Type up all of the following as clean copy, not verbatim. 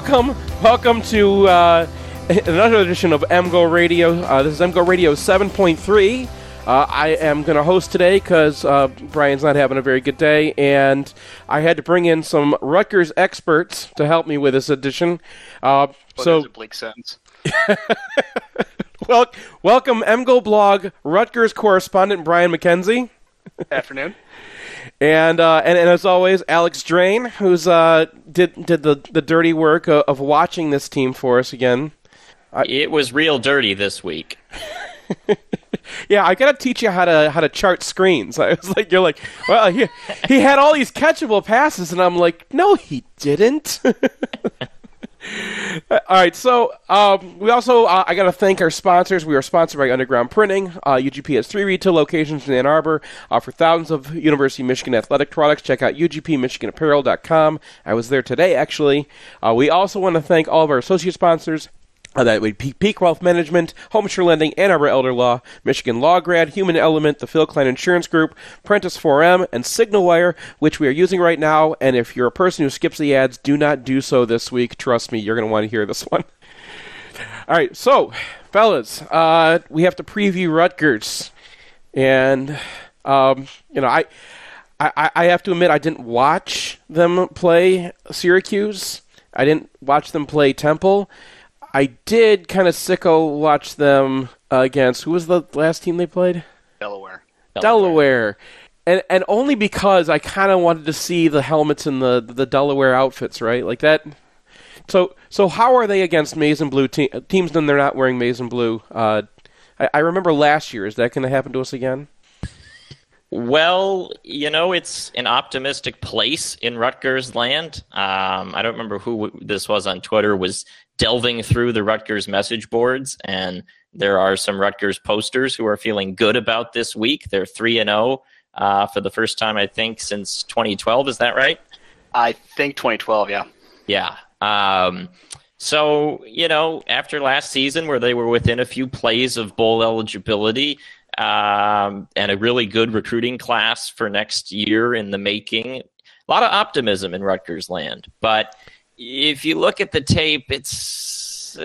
welcome to another edition of MGO Radio. This is MGO Radio 7.3. I am going to host today because Brian's not having a very good day, and I had to bring in some Rutgers experts to help me with this edition. That's a bleak sentence. Well, welcome MGO Blog Rutgers correspondent Brian McKenzie. Afternoon. And as always, Alex Drain, who's did the dirty work of watching this team for us again. It was real dirty this week. Yeah, I gotta teach you how to chart screens. I was like, you're like, well, he had all these catchable passes, and I'm like, no, he didn't. All right, so we also I got to thank our sponsors. We are sponsored by Underground Printing. UGP has 3 retail locations in Ann Arbor, offer thousands of University of Michigan athletic products. Check out ugpmichiganapparel.com. I was there today, actually. We also want to thank all of our associate sponsors. That would be Peak Wealth Management, Homeshare Lending, Ann Arbor Elder Law, Michigan Law Grad, Human Element, the Phil Klein Insurance Group, Prentice 4M, and SignalWire, which we are using right now. And if you're a person who skips the ads, do not do so this week. Trust me, you're going to want to hear this one. All right, so, fellas, we have to preview Rutgers. And, I have to admit I didn't watch them play Syracuse. I didn't watch them play Temple. I did kind of sicko watch them against, who was the last team they played? Delaware. And only because I kind of wanted to see the helmets and the Delaware outfits, right? Like that. So how are they against maize and blue teams when they're not wearing maize and blue? I remember last year. Is that going to happen to us again? Well, it's an optimistic place in Rutgers land. I don't remember who this was on Twitter, was delving through the Rutgers message boards, and there are some Rutgers posters who are feeling good about this week. They're 3-0 for the first time, I think, since 2012. Is that right? I think 2012, yeah. Yeah. So, after last season where they were within a few plays of bowl eligibility, and a really good recruiting class for next year in the making. A lot of optimism in Rutgers land. But if you look at the tape, it's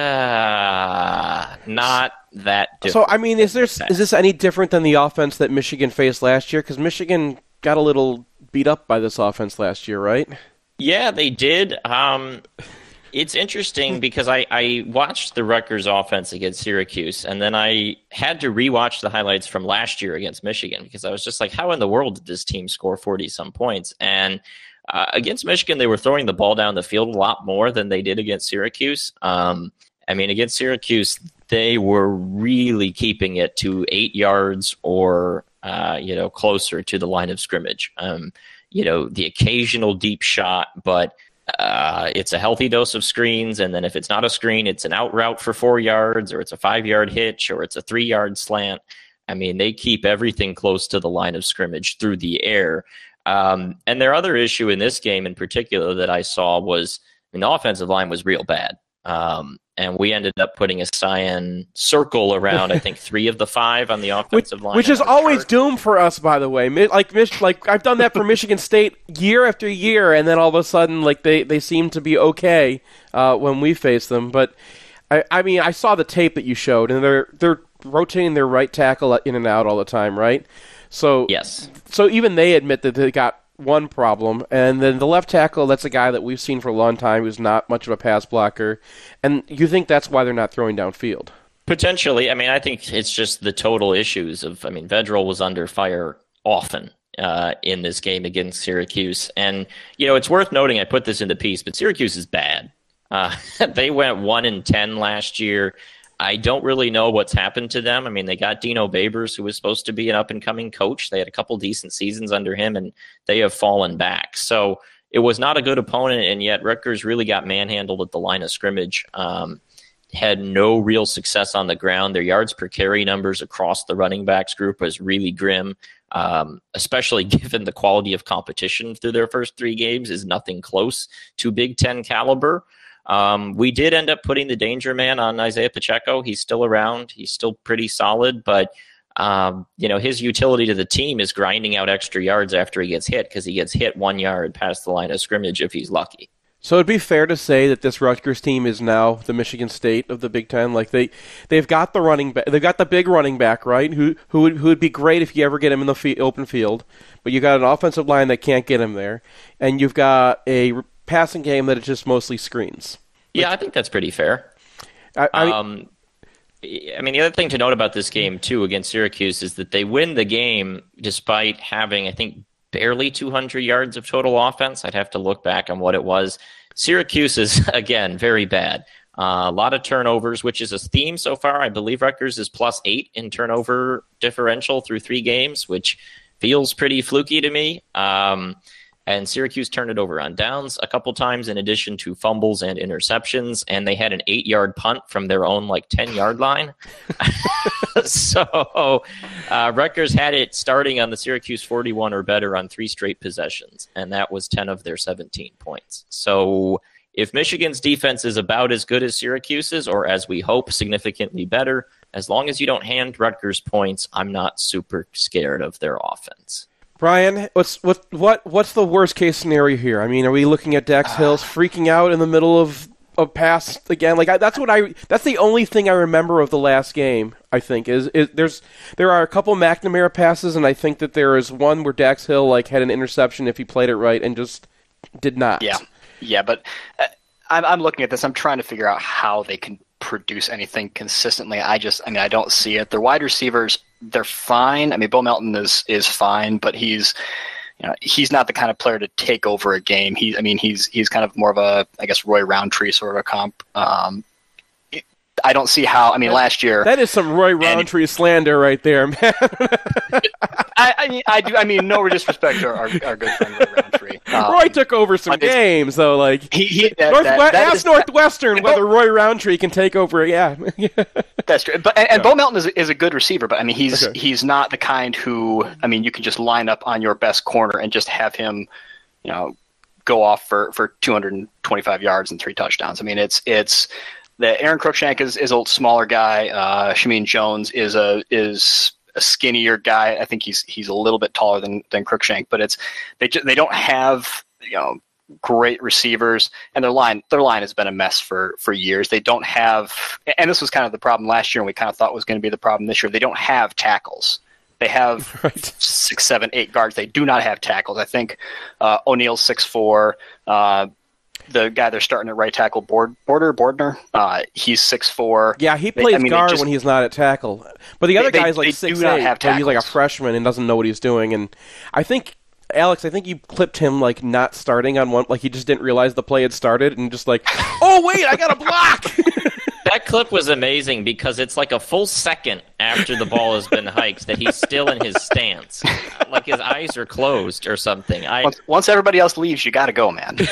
not that different. So, I mean, is this any different than the offense that Michigan faced last year? Because Michigan got a little beat up by this offense last year, right? Yeah, they did. It's interesting because I watched the Rutgers offense against Syracuse, and then I had to rewatch the highlights from last year against Michigan because I was just like, how in the world did this team score 40-some points? And against Michigan, they were throwing the ball down the field a lot more than they did against Syracuse. Against Syracuse, they were really keeping it to 8 yards or closer to the line of scrimmage. The occasional deep shot, but it's a healthy dose of screens, and then if it's not a screen, it's an out route for 4 yards, or it's a 5-yard hitch, or it's a 3-yard slant. I mean, they keep everything close to the line of scrimmage through the air. And their other issue in this game in particular that I saw was, the offensive line was real bad. And we ended up putting a cyan circle around, I think, 3 of the 5 on the offensive line. Which is always doomed for us, by the way. Like I've done that for Michigan State year after year, and then all of a sudden, like they seem to be okay when we face them. But I saw the tape that you showed, and they're rotating their right tackle in and out all the time, right? So yes. So even they admit that they got one problem, and then the left tackle, that's a guy that we've seen for a long time who's not much of a pass blocker, and you think that's why they're not throwing downfield? Potentially. I think it's just the total issues of, Vedral was under fire often in this game against Syracuse, and, it's worth noting, I put this in the piece, but Syracuse is bad. They went 1-10 last year. I don't really know what's happened to them. They got Dino Babers, who was supposed to be an up-and-coming coach. They had a couple decent seasons under him, and they have fallen back. So it was not a good opponent, and yet Rutgers really got manhandled at the line of scrimmage. Had no real success on the ground. Their yards per carry numbers across the running backs group was really grim, especially given the quality of competition through their first 3 games is nothing close to Big Ten caliber. We did end up putting the danger man on Isaiah Pacheco. He's still around. He's still pretty solid, but his utility to the team is grinding out extra yards after he gets hit, because he gets hit 1 yard past the line of scrimmage if he's lucky. So it'd be fair to say that this Rutgers team is now the Michigan State of the Big Ten. Like they've got the running back, they've got the big running back, right? Who would be great if you ever get him in the open field, but you got an offensive line that can't get him there, and you've got a passing game that is just mostly screens. Yeah, I think that's pretty fair. I mean, the other thing to note about this game too against Syracuse is that they win the game despite having, I think, barely 200 yards of total offense. I'd have to look back on what it was. Syracuse is, again, very bad. A lot of turnovers, which is a theme so far. I believe Rutgers is +8 in turnover differential through 3 games, which feels pretty fluky to me. And Syracuse turned it over on downs a couple times in addition to fumbles and interceptions, and they had an 8-yard punt from their own 10-yard line. So Rutgers had it starting on the Syracuse 41 or better on 3 straight possessions, and that was 10 of their 17 points. So if Michigan's defense is about as good as Syracuse's, or as we hope, significantly better, as long as you don't hand Rutgers points, I'm not super scared of their offense. Brian, what's the worst case scenario here? I mean, are we looking at Dax Hills freaking out in the middle of a pass again? That's the only thing I remember of the last game. I think is there are a couple McNamara passes, and I think that there is one where Dax Hill had an interception if he played it right and just did not. Yeah, but I'm looking at this. I'm trying to figure out how they can produce anything consistently. I don't see it. Their wide receivers, they're fine. I mean, Bo Melton is fine, but he's not the kind of player to take over a game. He's kind of more of a, I guess, Roy Roundtree sort of a comp. I don't see how. I mean, last year that is some Roy Roundtree slander right there, man. I do. I mean, no disrespect to our good friend Roy Roundtree. Roy took over some games, though. Ask Northwestern whether Roy Roundtree can take over. Yeah, that's true. But Bo Melton is a good receiver, but I mean, he's not the kind who, I mean, you can just line up on your best corner and just have him, go off for 225 yards and 3 touchdowns. I mean, it's that Aaron Cruikshank is a smaller guy. Shameem Jones is a skinnier guy. I think he's a little bit taller than Cruikshank, but they don't have great receivers, and their line has been a mess for years. They don't have, and this was kind of the problem last year, and we kind of thought was going to be the problem this year. They don't have tackles. They have 6, 7, 8 guards. They do not have tackles. I think O'Neal's 6'4". The guy they're starting at right tackle, Bordner, he's 6'4". Yeah, he plays guard when he's not at tackle. But the other guy's 6'8", but he's like a freshman and doesn't know what he's doing. And I think, Alex, you clipped him not starting on one, he just didn't realize the play had started and just oh wait, I got a block. That clip was amazing because it's a full second after the ball has been hiked that he's still in his stance, his eyes are closed or something. Once everybody else leaves, you got to go, man.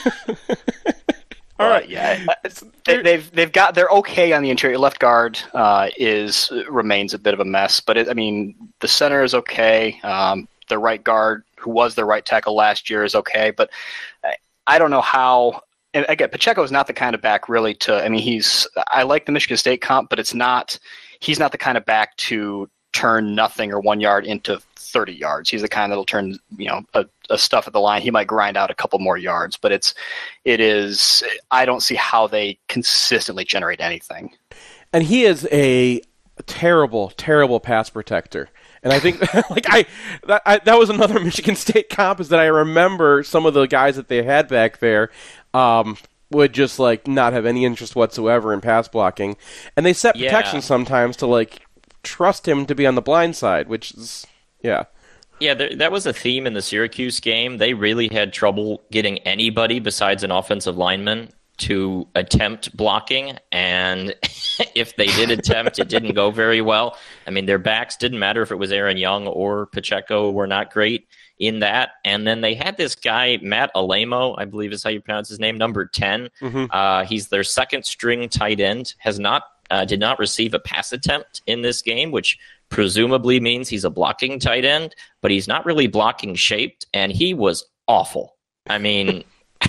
All right, yeah, they're okay on the interior. Left guard remains a bit of a mess, but the center is okay. The right guard, who was the right tackle last year, is okay, but I don't know how. And again, Pacheco is not the kind of back really to. I mean, I like the Michigan State comp, but he's not the kind of back to turn nothing or 1 yard into 30 yards. He's the kind that'll turn a stuff at the line. He might grind out a couple more yards, but it is. I don't see how they consistently generate anything. And he is a terrible, terrible pass protector. And I think that was another Michigan State comp, is that I remember some of the guys that they had back there would just not have any interest whatsoever in pass blocking, and they set protection sometimes to trust him to be on the blind side, which is that was a theme in the Syracuse game. They really had trouble getting anybody besides an offensive lineman to attempt blocking, and if they did attempt, it didn't go very well. I mean, their backs didn't matter if it was Aaron Young or Pacheco, were not great in that. And then they had this guy, Matt Alamo, I believe is how you pronounce his name, number 10. Mm-hmm. He's their second string tight end, did not receive a pass attempt in this game, which presumably means he's a blocking tight end, but he's not really blocking shaped, and he was awful. I mean,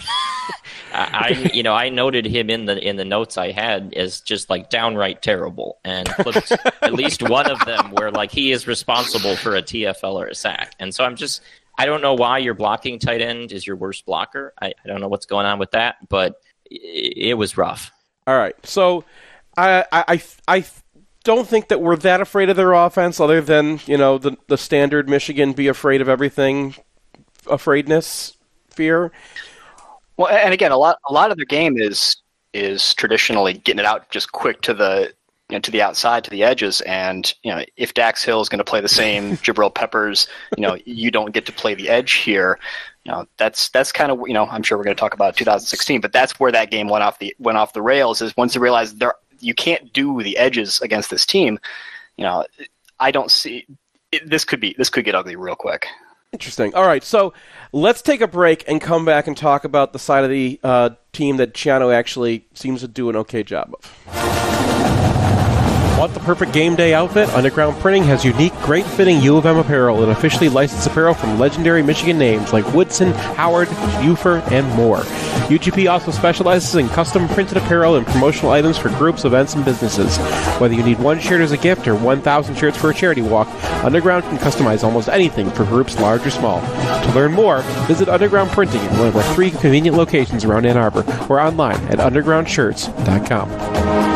I noted him in the notes I had as just downright terrible, and clipped at least one of them where he is responsible for a TFL or a sack. And so I don't know why your blocking tight end is your worst blocker. I don't know what's going on with that, but it was rough. All right, so I don't think that we're that afraid of their offense, other than the standard Michigan be afraid of everything, fear. Well, and again, a lot of their game is traditionally getting it out just quick to the outside, to the edges, and if Dax Hill is going to play the same Jabril Peppers, you don't get to play the edge here. That's kind of I'm sure we're going to talk about 2016, but that's where that game went off the rails. Is once they realized you can't do the edges against this team. I don't see this could get ugly real quick. Interesting. All right, so let's take a break and come back and talk about the side of the team that Chiano actually seems to do an okay job of. Want the perfect game day outfit? Underground Printing has unique, great-fitting U of M apparel and officially licensed apparel from legendary Michigan names like Woodson, Howard, Ufer, and more. UGP also specializes in custom printed apparel and promotional items for groups, events, and businesses. Whether you need one shirt as a gift or 1,000 shirts for a charity walk, Underground can customize almost anything for groups large or small. To learn more, visit Underground Printing in one of our 3 convenient locations around Ann Arbor or online at undergroundshirts.com.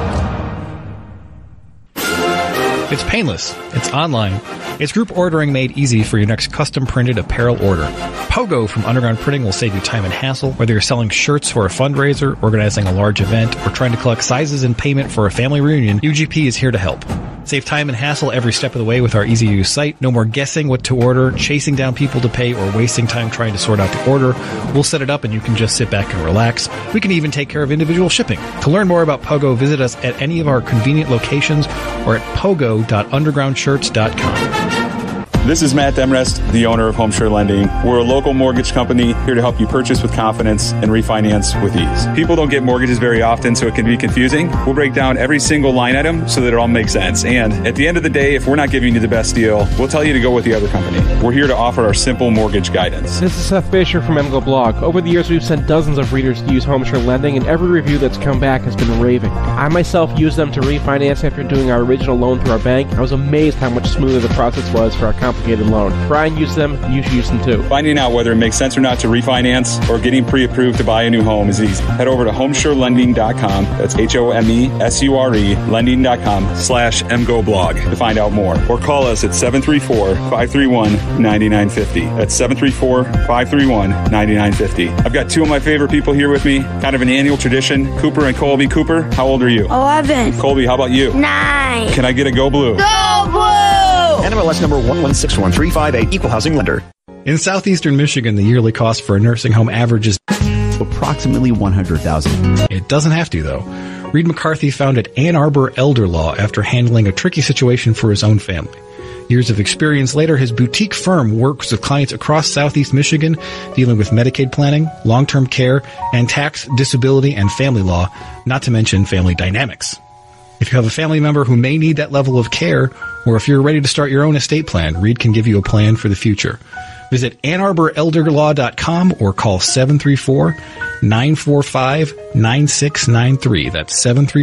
It's painless, it's online, it's group ordering made easy for your next custom printed apparel order. Pogo from Underground Printing will save you time and hassle, whether you're selling shirts for a fundraiser, organizing a large event, or trying to collect sizes and payment for a family reunion. UGP is here to help. Save time and hassle every step of the way with our easy-to-use site. No more guessing what to order, chasing down people to pay, or wasting time trying to sort out the order. We'll set it up and you can just sit back and relax. We can even take care of individual shipping. To learn more about Pogo, visit us at any of our convenient locations or at pogo.undergroundshirts.com. This is Matt Demrest, the owner of Homeshore Lending. We're a local mortgage company here to help you purchase with confidence and refinance with ease. People don't get mortgages very often, so it can be confusing. We'll break down every single line item so that it all makes sense. And at the end of the day, if we're not giving you the best deal, we'll tell you to go with the other company. We're here to offer our simple mortgage guidance. This is Seth Fisher from MGO Blog. Over the years, we've sent dozens of readers to use Homeshore Lending, and every review that's come back has been raving. I myself used them to refinance after doing our original loan through our bank. I was amazed how much smoother the process was for our complicated loan. Brian used them, you should use them too. Finding out whether it makes sense or not to refinance or getting pre-approved to buy a new home is easy. Head over to homeshorelending.com, that's HOMESURE, lending.com/MGOblog to find out more. Or call us at 734-531-9950. That's 734-531-9950. I've got 2 of my favorite people here with me, kind of an annual tradition, Cooper and Colby. Cooper, how old are you? 11. Colby, how about you? 9. Can I get a Go Blue? Go Blue! NMLS number 116135, Equal Housing Lender. In southeastern Michigan, the yearly cost for a nursing home averages approximately $100,000. It doesn't have to, though. Reed McCarthy founded Ann Arbor Elder Law after handling a tricky situation for his own family. Years of experience later, his boutique firm works with clients across southeast Michigan, dealing with Medicaid planning, long-term care, and tax, disability, and family law, not to mention family dynamics. If you have a family member who may need that level of care, or if you're ready to start your own estate plan, Reed can give you a plan for the future. Visit AnnArborElderLaw.com or call 734-945-9693. That's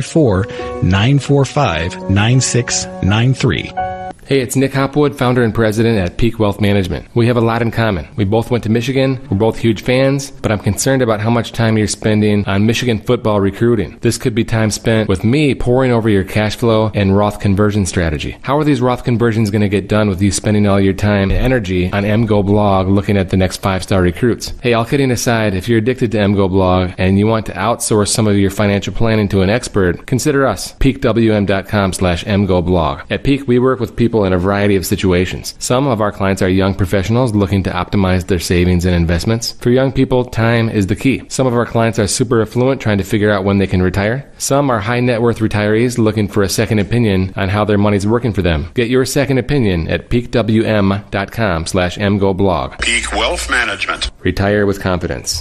734-945-9693. Hey, it's Nick Hopwood, founder and president at Peak Wealth Management. We have a lot in common. We both went to Michigan. We're both huge fans, but I'm concerned about how much time you're spending on Michigan football recruiting. This could be time spent with me poring over your cash flow and Roth conversion strategy. How are these Roth conversions going to get done with you spending all your time and energy on MGO Blog looking at the next 5-star recruits? Hey, all kidding aside, if you're addicted to MGO Blog and you want to outsource some of your financial planning to an expert, consider us. PeakWM.com/MGOblog. At Peak, we work with people in a variety of situations. Some of our clients are young professionals looking to optimize their savings and investments. For young people, time is the key. Some of our clients are super affluent trying to figure out when they can retire. Some are high net worth retirees looking for a second opinion on how their money's working for them. Get your second opinion at peakwm.com/MGOblog. Peak Wealth Management. Retire with confidence.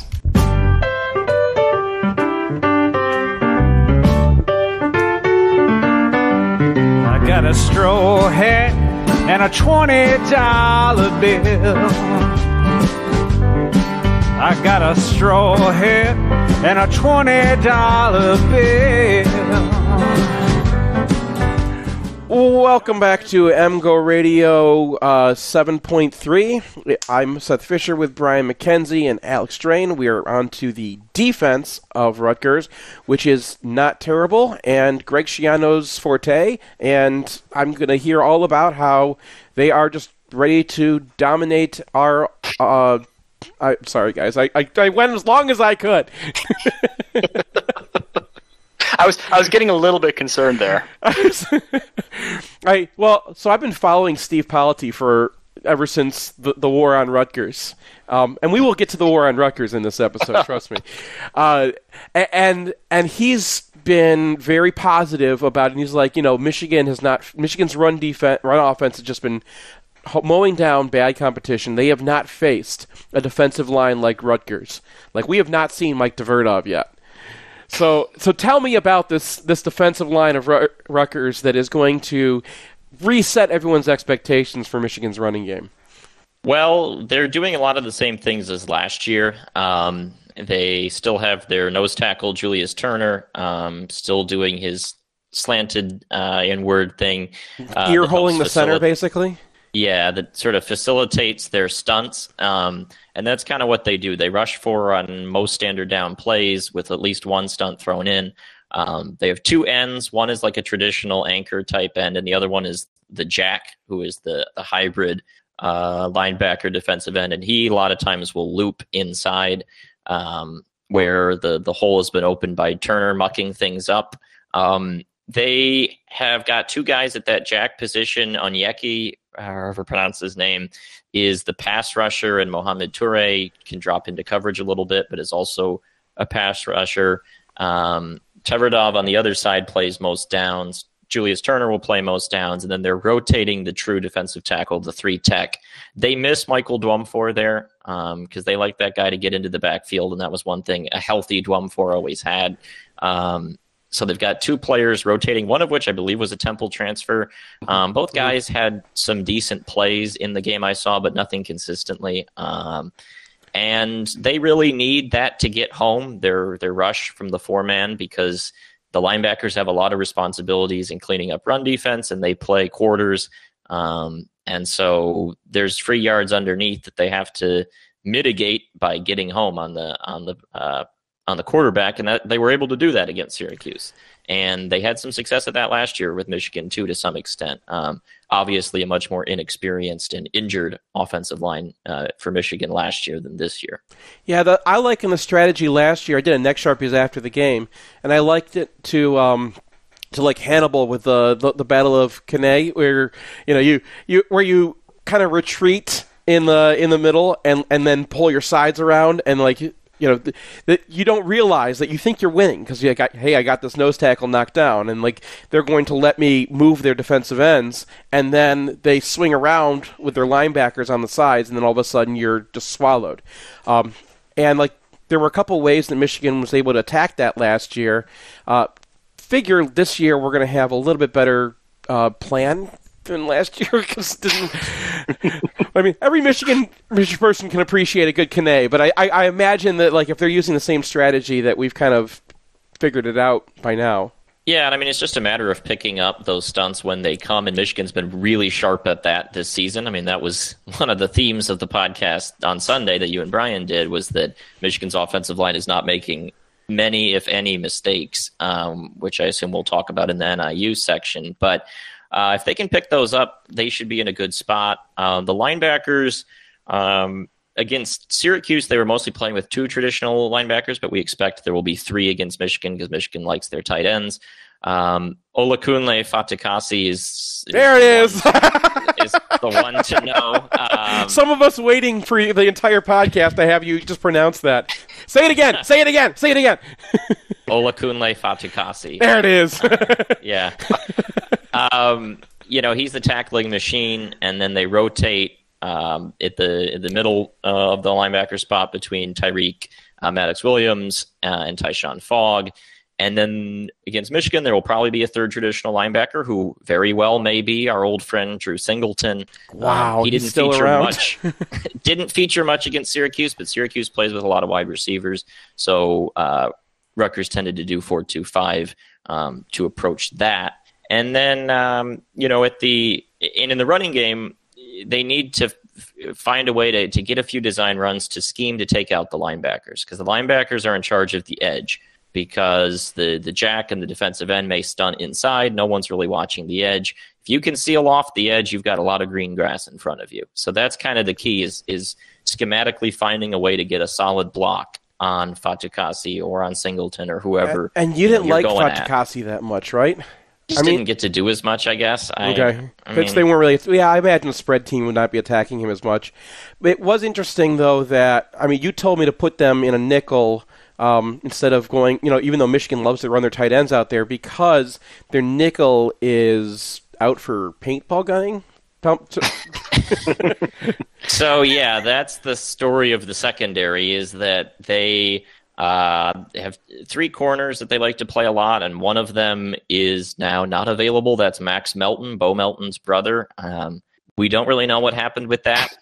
Got a straw hat and a $20 bill. I got a straw hat and a $20 bill. Welcome back to MGO Radio 7.3. I'm Seth Fisher with Brian McKenzie and Alex Drain. We are on to the defense of Rutgers, which is not terrible, and Greg Schiano's forte, and I'm going to hear all about how they are just ready to dominate our... sorry, guys. I went as long as I could. I was getting a little bit concerned there. So I've been following Steve Polity ever since the war on Rutgers, and we will get to the war on Rutgers in this episode. Trust me. And he's been very positive about it. And he's like, Michigan's run offense has just been mowing down bad competition. They have not faced a defensive line like Rutgers. Like, we have not seen Mike Tverdov yet. So tell me about this defensive line of Rutgers that is going to reset everyone's expectations for Michigan's running game. Well, they're doing a lot of the same things as last year. They still have their nose tackle, Julius Turner, still doing his slanted inward thing. Ear holding the center, basically? Yeah, that sort of facilitates their stunts, and that's kind of what they do. They rush for on most standard down plays with at least one stunt thrown in. They have two ends. One is like a traditional anchor type end, and the other one is the jack, who is the hybrid linebacker defensive end, and he a lot of times will loop inside where the hole has been opened by Turner mucking things up. They have got two guys at that jack position. Onyeki, however pronounce his name, is the pass rusher, and Mohamed Toure can drop into coverage a little bit, but is also a pass rusher. Tverdov on the other side plays most downs. Julius Turner will play most downs, and then they're rotating the true defensive tackle, the 3-tech. They miss Michael Dwumfor there because they like that guy to get into the backfield, and that was one thing a healthy Dwumfor always had. So they've got two players rotating, one of which I believe was a Temple transfer. Both guys had some decent plays in the game I saw, but nothing consistently. And they really need that to get home, their rush from the four-man, because the linebackers have a lot of responsibilities in cleaning up run defense, and they play quarters. And so there's free yards underneath that they have to mitigate by getting home on the quarterback, and that they were able to do that against Syracuse. And they had some success at that last year with Michigan, too, to some extent. Obviously, a much more inexperienced and injured offensive line for Michigan last year than this year. Yeah, I like in the strategy last year. I did a Neck Sharpies after the game, and I liked it to like Hannibal with the Battle of Cannae, where you kind of retreat in the middle and then pull your sides around and like. That you don't realize that you think you're winning because I got this nose tackle knocked down, and like they're going to let me move their defensive ends, and then they swing around with their linebackers on the sides, and then all of a sudden you're just swallowed. And like there were a couple ways that Michigan was able to attack that last year. Figure this year we're going to have a little bit better plan than last year because I mean every Michigan person can appreciate a good Cannae, but I imagine that like if they're using the same strategy that we've kind of figured it out by now. Yeah, and I mean it's just a matter of picking up those stunts when they come, and Michigan's been really sharp at that this season. I mean that was one of the themes of the podcast on Sunday that you and Brian did, was that Michigan's offensive line is not making many, if any, mistakes, which I assume we'll talk about in the NIU section, but if they can pick those up, they should be in a good spot. The linebackers, against Syracuse, they were mostly playing with two traditional linebackers, but we expect there will be three against Michigan because Michigan likes their tight ends. Olakunle Fatukasi is the one to know. Some of us waiting for the entire podcast to have you just pronounce that. Say it again. Say it again. Say it again. Olakunle Fatukasi. There it is. Yeah. He's the tackling machine, and then they rotate at the middle of the linebacker spot between Tyreek Maddox-Williams and Tyshawn Fogg. And then against Michigan, there will probably be a third traditional linebacker who very well may be our old friend Drew Singleton. Wow, he didn't still feature around. much. Didn't feature much against Syracuse, but Syracuse plays with a lot of wide receivers, so Rutgers tended to do 4-2-5 to approach that. And then, in the running game, they need to find a way to get a few design runs to scheme to take out the linebackers, because the linebackers are in charge of the edge, because the jack and the defensive end may stunt inside. No one's really watching the edge. If you can seal off the edge, you've got a lot of green grass in front of you. So that's kind of the key is schematically finding a way to get a solid block on Fatukasi or on Singleton or whoever. And you didn't like Fatukasi that much, right? Didn't get to do as much, I guess. Okay. They weren't really... Yeah, I imagine the spread team would not be attacking him as much. But it was interesting, though, that... I mean, you told me to put them in a nickel instead of going... even though Michigan loves to run their tight ends out there, because their nickel is out for paintball gunning. So, yeah, that's the story of the secondary, is that they... have 3 corners that they like to play a lot, and one of them is now not available. That's Max Melton, Bo Melton's brother. We don't really know what happened with that.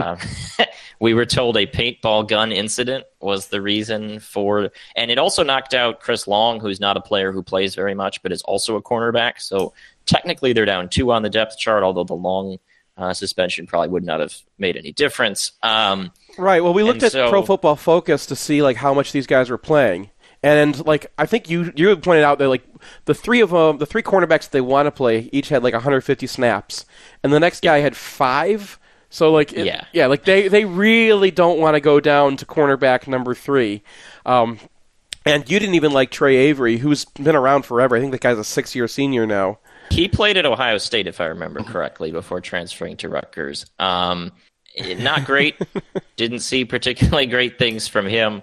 We were told a paintball gun incident was the reason for... And it also knocked out Chris Long, who's not a player who plays very much, but is also a cornerback. So technically they're down 2 on the depth chart, although the Long suspension probably would not have made any difference. Right. Well, we looked at Pro Football Focus to see how much these guys were playing, and I think you pointed out that the 3 of them, the 3 cornerbacks that they want to play, each had 150 snaps, and the next guy had 5. So they really don't want to go down to cornerback number 3. And you didn't even like Trey Avery, who's been around forever. I think the guy's a 6-year senior now. He played at Ohio State, if I remember correctly, before transferring to Rutgers. Not great. Didn't see particularly great things from him.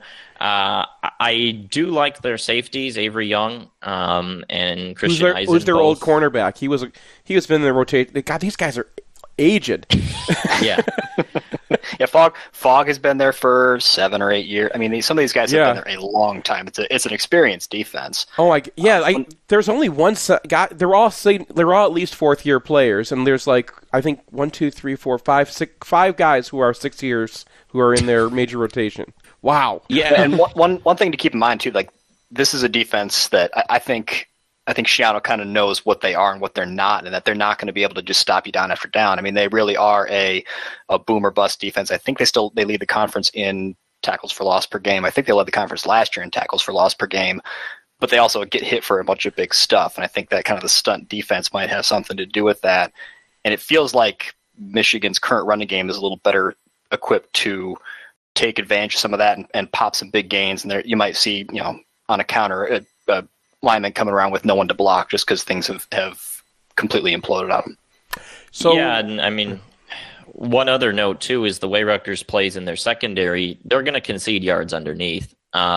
I do like their safeties, Avery Young and Christian Eisen. Who's their old cornerback? He was been in the rotation. God, these guys are aged. Yeah. Yeah, Fogg has been there for 7 or 8 years. I mean, some of these guys have been there a long time. It's an experienced defense. There's only one guy. They're all at least 4th-year players, and there's I think 1, 2, 3, 4, 5, 6, 5 guys who are 6 years who are in their major rotation. Wow. Yeah, and one thing to keep in mind too, this is a defense that I think Schiano kind of knows what they are and what they're not, and that they're not going to be able to just stop you down after down. I mean, they really are a boom or bust defense. I think they lead the conference in tackles for loss per game. I think they led the conference last year in tackles for loss per game, but they also get hit for a bunch of big stuff. And I think that kind of the stunt defense might have something to do with that. And it feels like Michigan's current running game is a little better equipped to take advantage of some of that and pop some big gains. And there you might see, on a counter, a lineman coming around with no one to block just because things have completely imploded on them. So, yeah, and I mean, one other note, too, is the way Rutgers plays in their secondary, they're going to concede yards underneath.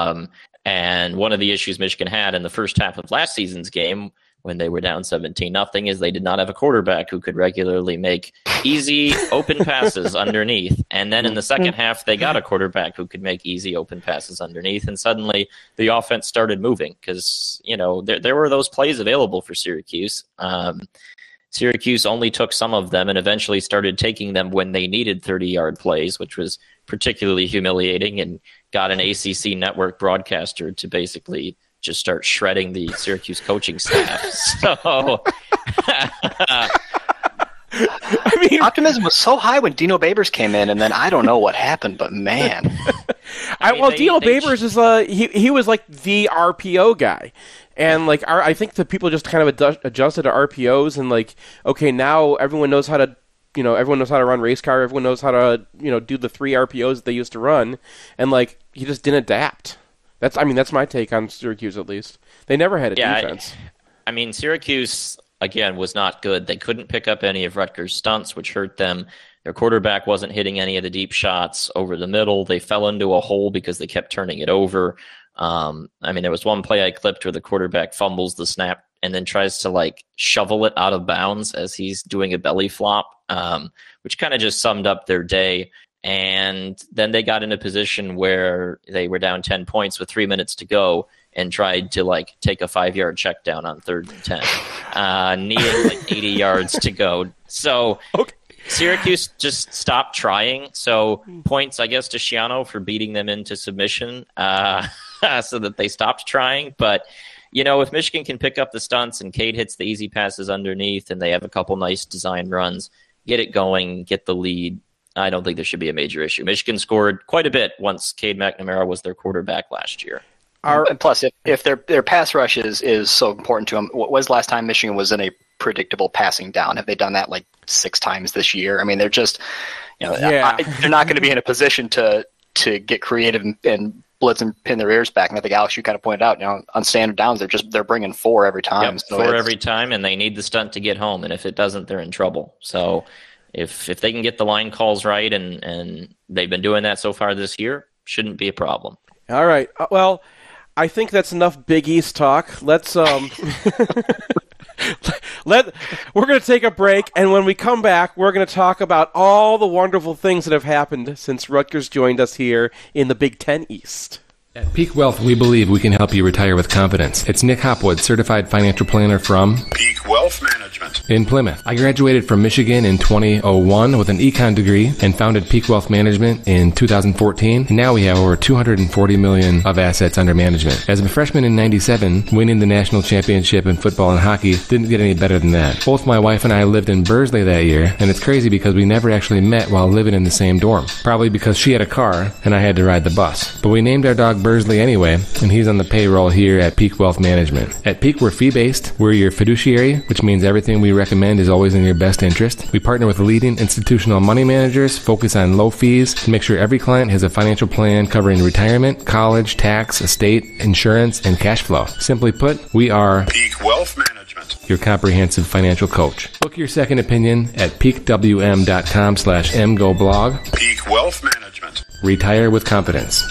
And one of the issues Michigan had in the first half of last season's game, when they were down 17-0, is they did not have a quarterback who could regularly make easy open passes underneath. And then in the second half, they got a quarterback who could make easy open passes underneath. And suddenly the offense started moving because, there were those plays available for Syracuse. Syracuse only took some of them and eventually started taking them when they needed 30-yard plays, which was particularly humiliating, and got an ACC network broadcaster to basically just start shredding the Syracuse coaching staff. So, I mean, optimism was so high when Dino Babers came in, and then I don't know what happened, but man. Dino Babers is he was like the RPO guy, and I think the people just kind of adjusted to RPOs, and okay, now everyone knows how to. Everyone knows how to run race car. Everyone knows how to, do the 3 RPOs that they used to run, and he just didn't adapt. That's my take on Syracuse, at least. They never had a defense. I mean, Syracuse, again, was not good. They couldn't pick up any of Rutgers' stunts, which hurt them. Their quarterback wasn't hitting any of the deep shots over the middle. They fell into a hole because they kept turning it over. There was one play I clipped where the quarterback fumbles the snap and then tries to shovel it out of bounds as he's doing a belly flop, which kind of just summed up their day. And then they got in a position where they were down 10 points with 3 minutes to go and tried to take a 5-yard check down on 3rd and 10, needing 80 yards to go. So Syracuse just stopped trying. So points, I guess, to Schiano for beating them into submission so that they stopped trying. But if Michigan can pick up the stunts and Cade hits the easy passes underneath and they have a couple nice design runs, get it going, get the lead, I don't think there should be a major issue. Michigan scored quite a bit once Cade McNamara was their quarterback last year. And plus, if their pass rush is so important to them, what was the last time Michigan was in a predictable passing down? Have they done that like 6 times this year? I mean, they're just, they're not going to be in a position to get creative and blitz and pin their ears back. And I think, Alex, you kind of pointed out, on standard downs, they're bringing 4 every time. Yep, so 4 every time, and they need the stunt to get home. And if it doesn't, they're in trouble. So if they can get the line calls right, and they've been doing that so far this year, shouldn't be a problem. All right. Well, I think that's enough Big East talk. Let's we're going to take a break, and when we come back, we're going to talk about all the wonderful things that have happened since Rutgers joined us here in the Big Ten East. At Peak Wealth, we believe we can help you retire with confidence. It's Nick Hopwood, certified financial planner from Peak Wealth Management in Plymouth. I graduated from Michigan in 2001 with an econ degree and founded Peak Wealth Management in 2014. And now we have over $240 million of assets under management. As a freshman in 97, winning the national championship in football and hockey didn't get any better than that. Both my wife and I lived in Bursley that year, and it's crazy because we never actually met while living in the same dorm. Probably because she had a car and I had to ride the bus. But we named our dog Bursley anyway, and he's on the payroll here at Peak Wealth Management. At Peak, we're fee-based. We're your fiduciary, which means everything we recommend is always in your best interest. We partner with leading institutional money managers, focus on low fees, to make sure every client has a financial plan covering retirement, college, tax, estate, insurance, and cash flow. Simply put, we are Peak Wealth Management, your comprehensive financial coach. Book your second opinion at peakwm.com/mgoblog. Peak Wealth Management. Retire with confidence.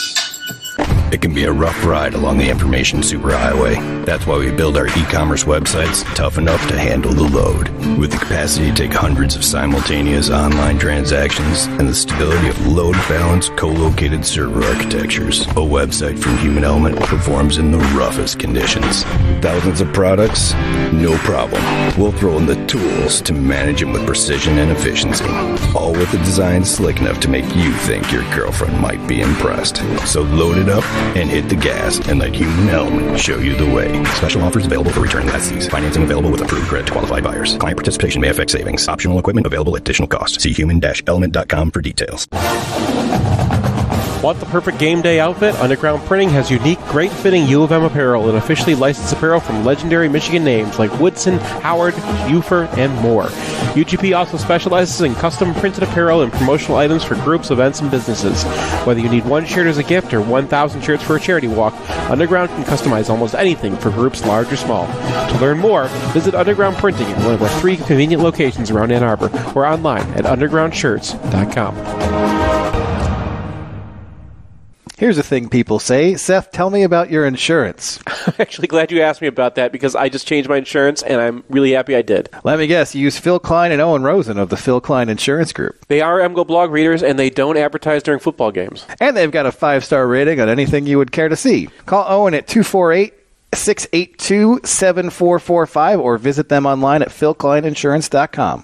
It can be a rough ride along the information superhighway. That's why we build our e-commerce websites tough enough to handle the load. With the capacity to take hundreds of simultaneous online transactions and the stability of load-balanced, co-located server architectures, a website from Human Element performs in the roughest conditions. Thousands of products? No problem. We'll throw in the tools to manage them with precision and efficiency. All with a design slick enough to make you think your girlfriend might be impressed. So load it up and hit the gas and let Human Element show you the way. Special offers available for returning lessees. Financing available with approved credit to qualified buyers. Client participation may affect savings. Optional equipment available at additional cost. See human-element.com for details. Want the perfect game day outfit? Underground Printing has unique, great-fitting U of M apparel and officially licensed apparel from legendary Michigan names like Woodson, Howard, Ufer, and more. UGP also specializes in custom printed apparel and promotional items for groups, events, and businesses. Whether you need one shirt as a gift or 1,000 shirts for a charity walk, Underground can customize almost anything for groups large or small. To learn more, visit Underground Printing at one of our 3 convenient locations around Ann Arbor or online at undergroundshirts.com. Here's a thing people say. Seth, tell me about your insurance. I'm actually glad you asked me about that because I just changed my insurance and I'm really happy I did. Let me guess, you use Phil Klein and Owen Rosen of the Phil Klein Insurance Group. They are MGO blog readers and they don't advertise during football games. And they've got a 5-star rating on anything you would care to see. Call Owen at 248-682-7445 or visit them online at philkleininsurance.com.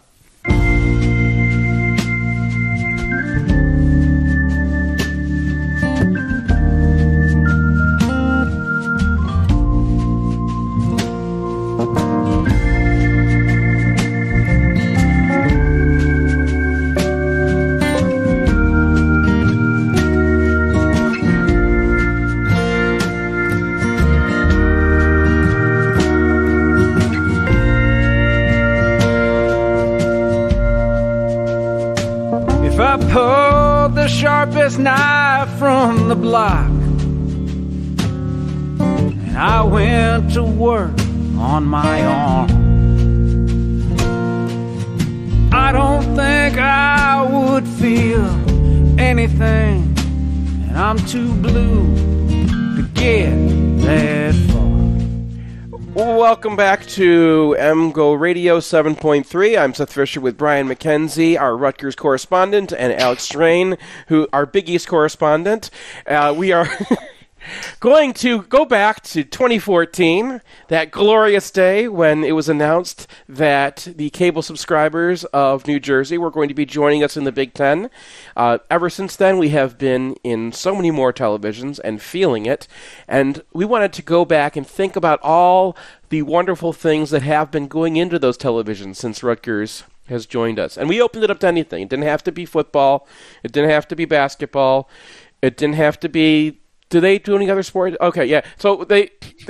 Sharpest knife from the block, and I went to work on my arm. I don't think I would feel anything, and I'm too blue to get that far. Welcome back to MGO Radio 7.3. I'm Seth Fisher with Brian McKenzie, our Rutgers correspondent, and Alex Strain, who our Big East correspondent. We are Going to go back to 2014, that glorious day when it was announced that the cable subscribers of New Jersey were going to be joining us in the Big Ten. Ever since then, we have been in so many more televisions and feeling it. And we wanted to go back and think about all the wonderful things that have been going into those televisions since Rutgers has joined us. And we opened it up to anything. It didn't have to be football. It didn't have to be basketball. It didn't have to be... Do they do any other sport? Okay, yeah. So they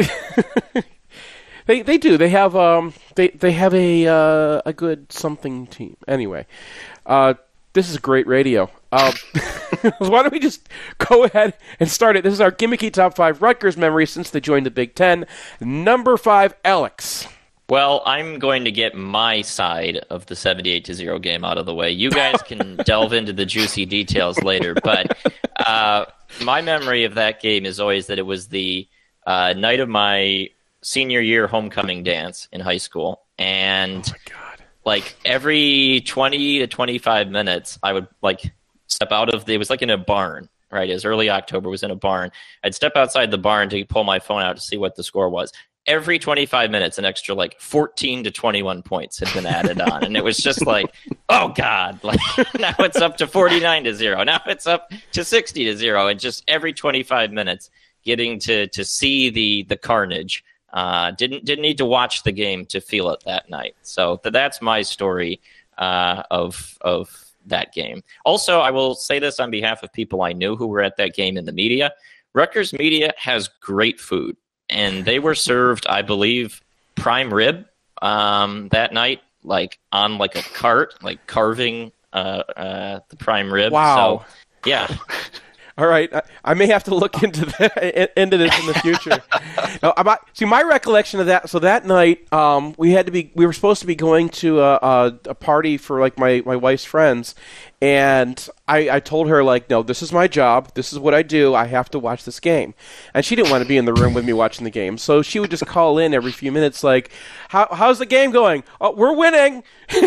they do. They have they have a good something team. Anyway, this is great radio. Why don't we just go ahead and start it? This is our gimmicky top 5 Rutgers memories since they joined the Big Ten. Number 5, Alex. Well, I'm going to get my side of the 78-0 game out of the way. You guys can delve into the juicy details later, but my memory of that game is always that it was the night of my senior year homecoming dance in high school, and like every 20 to 25 minutes, I would step out of it was like in a barn. Right, it was early October. It was in a barn. I'd step outside the barn to pull my phone out to see what the score was. Every 25 minutes, an extra 14 to 21 points had been added on. And it was just oh, God. Now it's up to 49-0. Now it's up to 60-0. And just every 25 minutes, getting to see the carnage. Didn't need to watch the game to feel it that night. So that's my story of that game. Also, I will say this on behalf of people I knew who were at that game in the media. Rutgers media has great food. And they were served, I believe, prime rib that night, on a cart, carving the prime rib. Wow. So, yeah. All right, I may have to look into this in the future. See, my recollection of that. So that night, we were supposed to be going to a party for my wife's friends, and I told her no, this is my job. This is what I do. I have to watch this game, and she didn't want to be in the room with me watching the game. So she would just call in every few minutes, how's the game going? Oh, we're winning.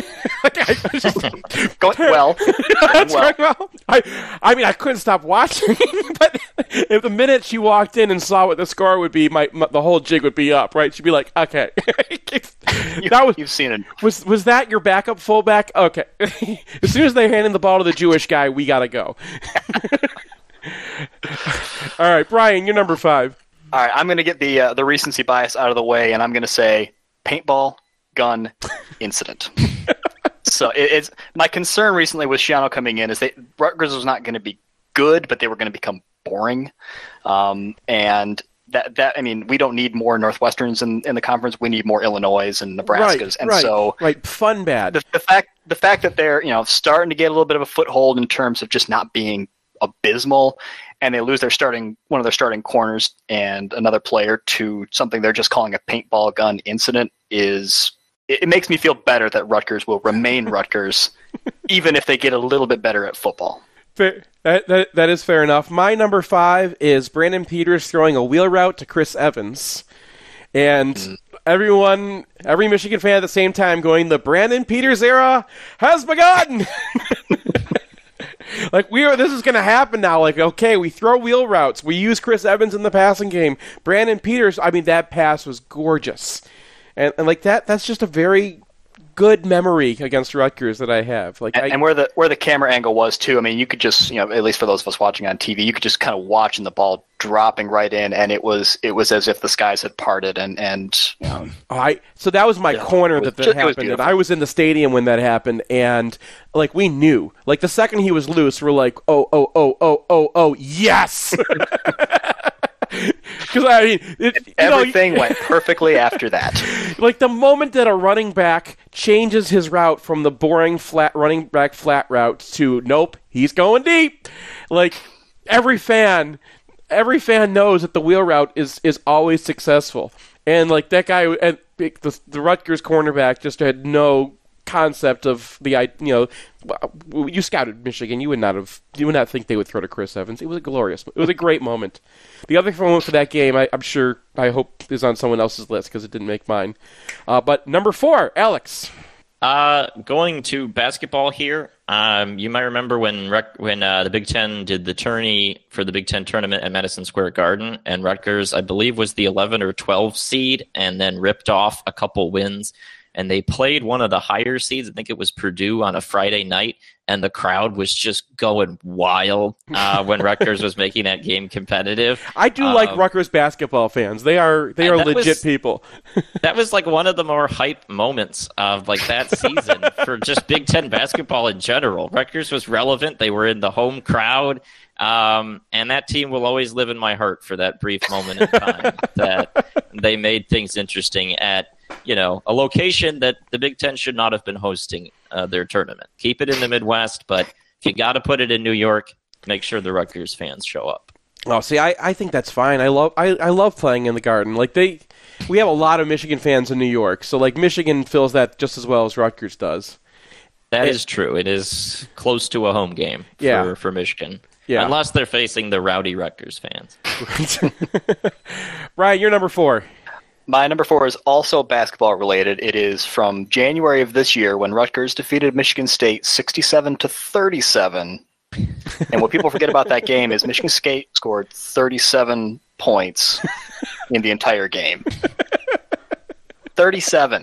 Going well. That's right. Well, I mean, I couldn't stop watching, but if the minute she walked in and saw what the score would be, the whole jig would be up, right? She'd be like, okay. You've seen it. Was that your backup fullback? Okay. As soon as they handed the ball to the Jewish guy, we got to go. All right, Brian, you're number 5. All right, I'm going to get the recency bias out of the way, and I'm going to say paintball gun incident. So it's my concern recently with Schiano coming in is that Rutgers was not going to be good, but they were going to become boring. And that I mean, we don't need more Northwesterns in the conference. We need more Illinois and Nebraskas. Fun bad. The fact that they're starting to get a little bit of a foothold in terms of just not being abysmal, and they lose one of their starting corners and another player to something they're just calling a paintball gun incident it makes me feel better that Rutgers will remain Rutgers, even if they get a little bit better at football. That is fair enough. My number 5 is Brandon Peters throwing a wheel route to Chris Evans. And every Michigan fan at the same time going, the Brandon Peters era has begun! This is going to happen now. Okay, we throw wheel routes. We use Chris Evans in the passing game. Brandon Peters, I mean, that pass was gorgeous. And that's just a very good memory against Rutgers that I have. And where the camera angle was too. I mean, you could just, at least for those of us watching on TV, you could just kind of watching the ball dropping right in, and it was as if the skies had parted. So that was my corner that happened. And I was in the stadium when that happened, and we knew, the second he was loose, we're like, oh, yes. Because everything went perfectly after that. The moment that a running back changes his route from the boring running back flat route to nope, he's going deep. Every fan knows that the wheel route is always successful, and that guy and the Rutgers cornerback just had no concept of you scouted Michigan. You would not think they would throw to Chris Evans. It was a great moment. The other moment for that game, I hope is on someone else's list because it didn't make mine. But number 4, Alex. Going to basketball here. You might remember when the Big Ten did the tourney for the Big Ten tournament at Madison Square Garden, and Rutgers, I believe, was the 11 or 12 seed, and then ripped off a couple wins. And they played one of the higher seeds, I think it was Purdue, on a Friday night, and the crowd was just going wild when Rutgers was making that game competitive. I do like Rutgers basketball fans. They are legit people. That was like one of the more hype moments of like that season for just Big Ten basketball in general. Rutgers was relevant. They were in the home crowd. And that team will always live in my heart for that brief moment in time that they made things interesting at, a location that the Big Ten should not have been hosting their tournament. Keep it in the Midwest, but if you got to put it in New York, make sure the Rutgers fans show up. Oh, see, I think that's fine. I love playing in the Garden. Like we have a lot of Michigan fans in New York, so like Michigan fills that just as well as Rutgers does. That is true. It is close to a home game for Michigan. Yeah. Unless they're facing the rowdy Rutgers fans. Brian, you're number 4. My number 4 is also basketball related. It is from January of this year when Rutgers defeated Michigan State 67-37. And what people forget about that game is Michigan State scored 37 points in the entire game. 37.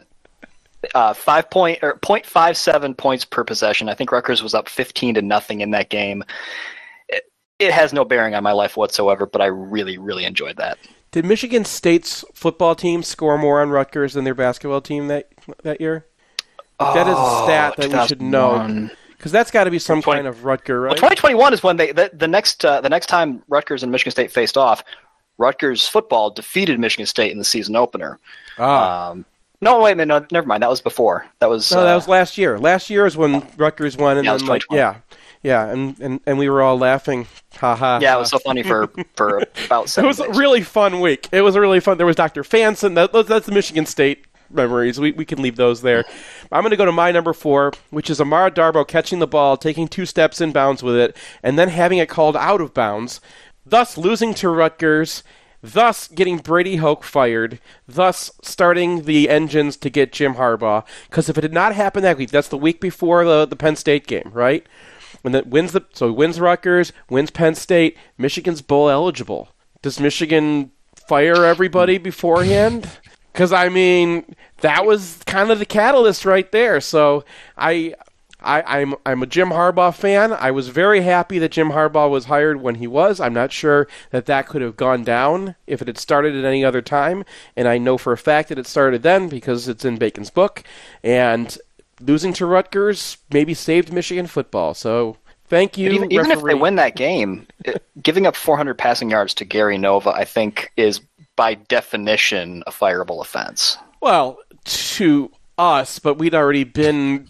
0.57 points per possession. I think Rutgers was up 15-0 in that game. It has no bearing on my life whatsoever, but I really, really enjoyed that. Did Michigan State's football team score more on Rutgers than their basketball team that year? That is a stat that we should know, because that's got to be some kind of Rutger, right? Well, 2021 is when the next time Rutgers and Michigan State faced off. Rutgers football defeated Michigan State in the season opener. No, wait a minute, no, never mind. That was before. That was last year. Last year is when Rutgers won, and then and we were all laughing. Ha ha. Yeah, it was so funny for about 7 days. It was a really fun week. It was a really fun. There was Dr. Fanson. That's the Michigan State memories. We can leave those there. I'm going to go to my number 4, which is Amara Darboh catching the ball, taking 2 steps in bounds with it, and then having it called out of bounds, thus losing to Rutgers, thus getting Brady Hoke fired, thus starting the engines to get Jim Harbaugh. Because if it had not happened that week, that's the week before the Penn State game, right? When it wins he wins Rutgers, wins Penn State, Michigan's bowl eligible. Does Michigan fire everybody beforehand? Because that was kind of the catalyst right there. So I'm a Jim Harbaugh fan. I was very happy that Jim Harbaugh was hired when he was. I'm not sure that could have gone down if it had started at any other time, and I know for a fact that it started then because it's in Bacon's book. And losing to Rutgers maybe saved Michigan football. So thank you, but even if they win that game, giving up 400 passing yards to Gary Nova, I think, is by definition a fireable offense. Well, to us, but we'd already been.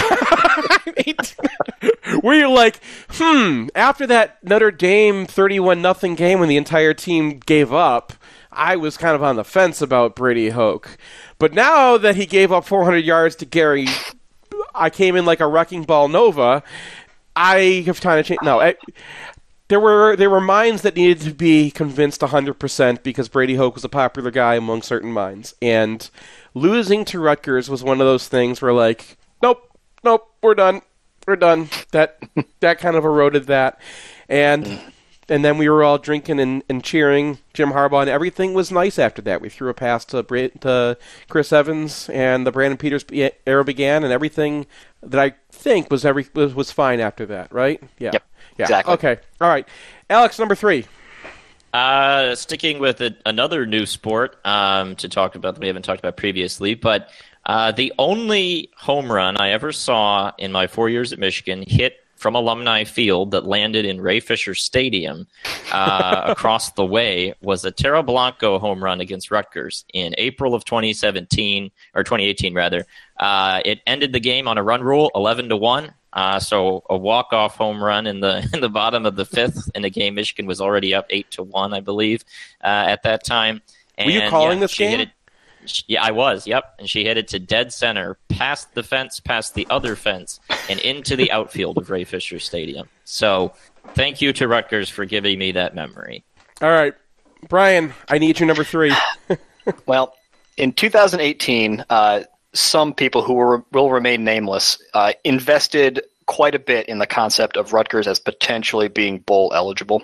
Were you like, after that Notre Dame 31-0 game when the entire team gave up, I was kind of on the fence about Brady Hoke. But now that he gave up 400 yards to Gary, I came in like a wrecking ball Nova. I have kind of changed. No, there were minds that needed to be convinced 100% because Brady Hoke was a popular guy among certain minds. And losing to Rutgers was one of those things where like, nope, we're done. That kind of eroded that. And then we were all drinking and cheering Jim Harbaugh, and everything was nice after that. We threw a pass to Chris Evans, and the Brandon Peters era began, and everything that I think was fine after that, right? Yeah. Yep, exactly. Okay, all right. Alex, number 3. Sticking with another new sport to talk about that we haven't talked about previously, but the only home run I ever saw in my 4 years at Michigan hit from Alumni Field that landed in Ray Fisher Stadium across the way was a Terra Blanco home run against Rutgers in April of 2018 rather. It ended the game on a run rule, 11-1. So a walk-off home run in the bottom of the 5th in a game Michigan was already up 8-1, I believe, at that time. And, were you calling this game? Yeah, I was, yep. And she hit it to dead center, past the fence, past the other fence, and into the outfield of Ray Fisher Stadium. So thank you to Rutgers for giving me that memory. All right. Brian, I need your number 3. Well, in 2018, some people who will remain nameless invested quite a bit in the concept of Rutgers as potentially being bowl eligible.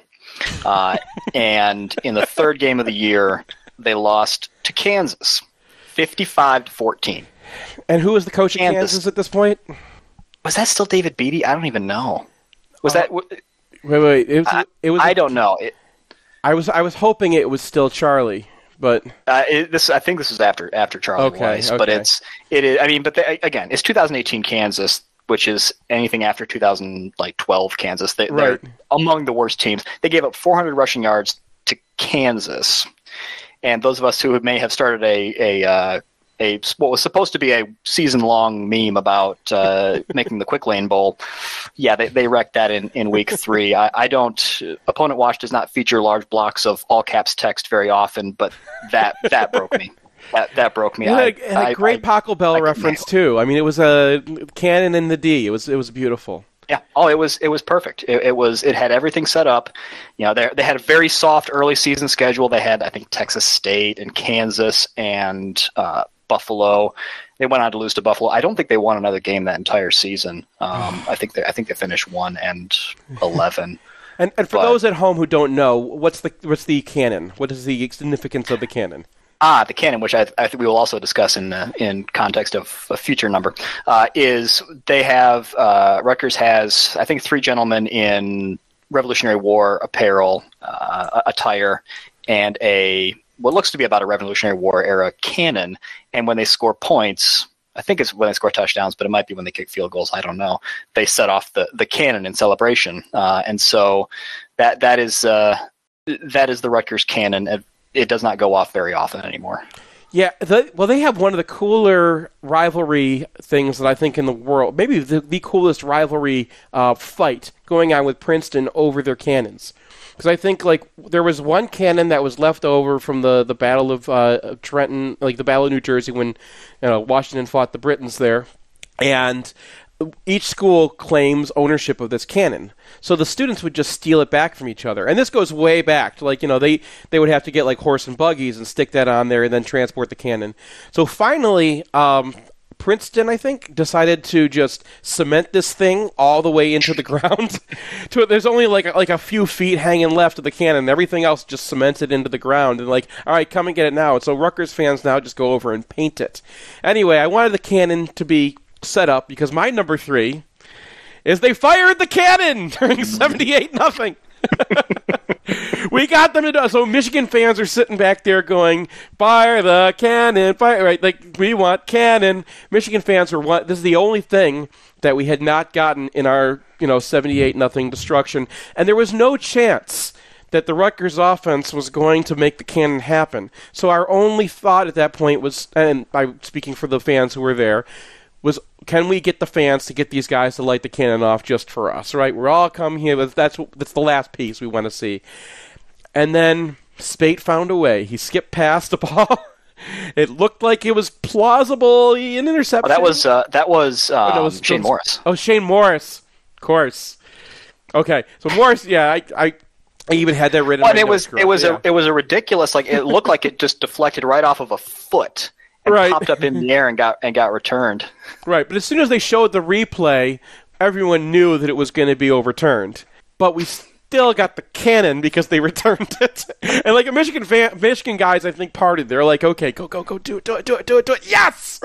And in the third game of the year, they lost to Kansas, 55-14. And who was the coach of Kansas at this point? Was that still David Beatty? I don't even know. Was that? Wait. It was. I don't know. I was hoping it was still Charlie, but I think this is after Charlie Weiss. Okay. But it is. I mean, but again, it's 2018 Kansas, which is anything after 2012 Kansas. They're among the worst teams. They gave up 400 rushing yards to Kansas, and those of us who may have started a what was supposed to be a season-long meme about making the Quick Lane Bowl. Yeah, they wrecked that in week 3. I don't. Opponent Watch does not feature large blocks of all caps text very often, but that broke me. That broke me. And a great Paco Bell reference too. I mean, it was a cannon in the D. It was beautiful. Yeah. Oh, it was perfect. It had everything set up. You know, they had a very soft early season schedule. They had, I think, Texas State and Kansas and Buffalo. They went on to lose to Buffalo. I don't think they won another game that entire season. I think they finished 1-11. And for those at home who don't know, what's the cannon? What is the significance of the cannon? The cannon, which I think we will also discuss in context of a future number, is they have Rutgers has, I think, 3 gentlemen in Revolutionary War apparel, attire, and what looks to be about a Revolutionary War era cannon. And when they score points, I think it's when they score touchdowns, but it might be when they kick field goals. I don't know. They set off the cannon in celebration, and so that is the Rutgers cannon. It does not go off very often anymore. Yeah, they have one of the cooler rivalry things that I think in the world. Maybe the coolest rivalry fight going on with Princeton over their cannons. Because I think there was one cannon that was left over from the Battle of Trenton, like the Battle of New Jersey when Washington fought the Britons there, and each school claims ownership of this cannon. So the students would just steal it back from each other. And this goes way back to they would have to get horse and buggies and stick that on there and then transport the cannon. So finally, Princeton, I think, decided to just cement this thing all the way into the ground. There's only like a few feet hanging left of the cannon. Everything else just cemented into the ground. And all right, come and get it now. And so Rutgers fans now just go over and paint it. Anyway, I wanted the cannon to be set up because my number 3 is they fired the cannon during 78-0. We got them to do it. So Michigan fans are sitting back there going, fire the cannon, fire, right? We want cannon. Michigan fans were this is the only thing that we had not gotten in our 78-0 destruction, and there was no chance that the Rutgers offense was going to make the cannon happen. So our only thought at that point was, and I'm speaking for the fans who were there, was, can we get the fans to get these guys to light the cannon off just for us, right? We're all come here. That's the last piece we want to see. And then Spate found a way. He skipped past the ball. It looked like it was plausible an interception. That was Shane Morris. Oh, Shane Morris, of course. Okay, so Morris, yeah, I even had that written. Well, it was a ridiculous. It looked like it just deflected right off of a foot. And popped up in the air and got returned. Right, but as soon as they showed the replay, everyone knew that it was going to be overturned. But we still got the cannon because they returned it. And Michigan guys, I think, partied. They're like, okay, go, do it, yes!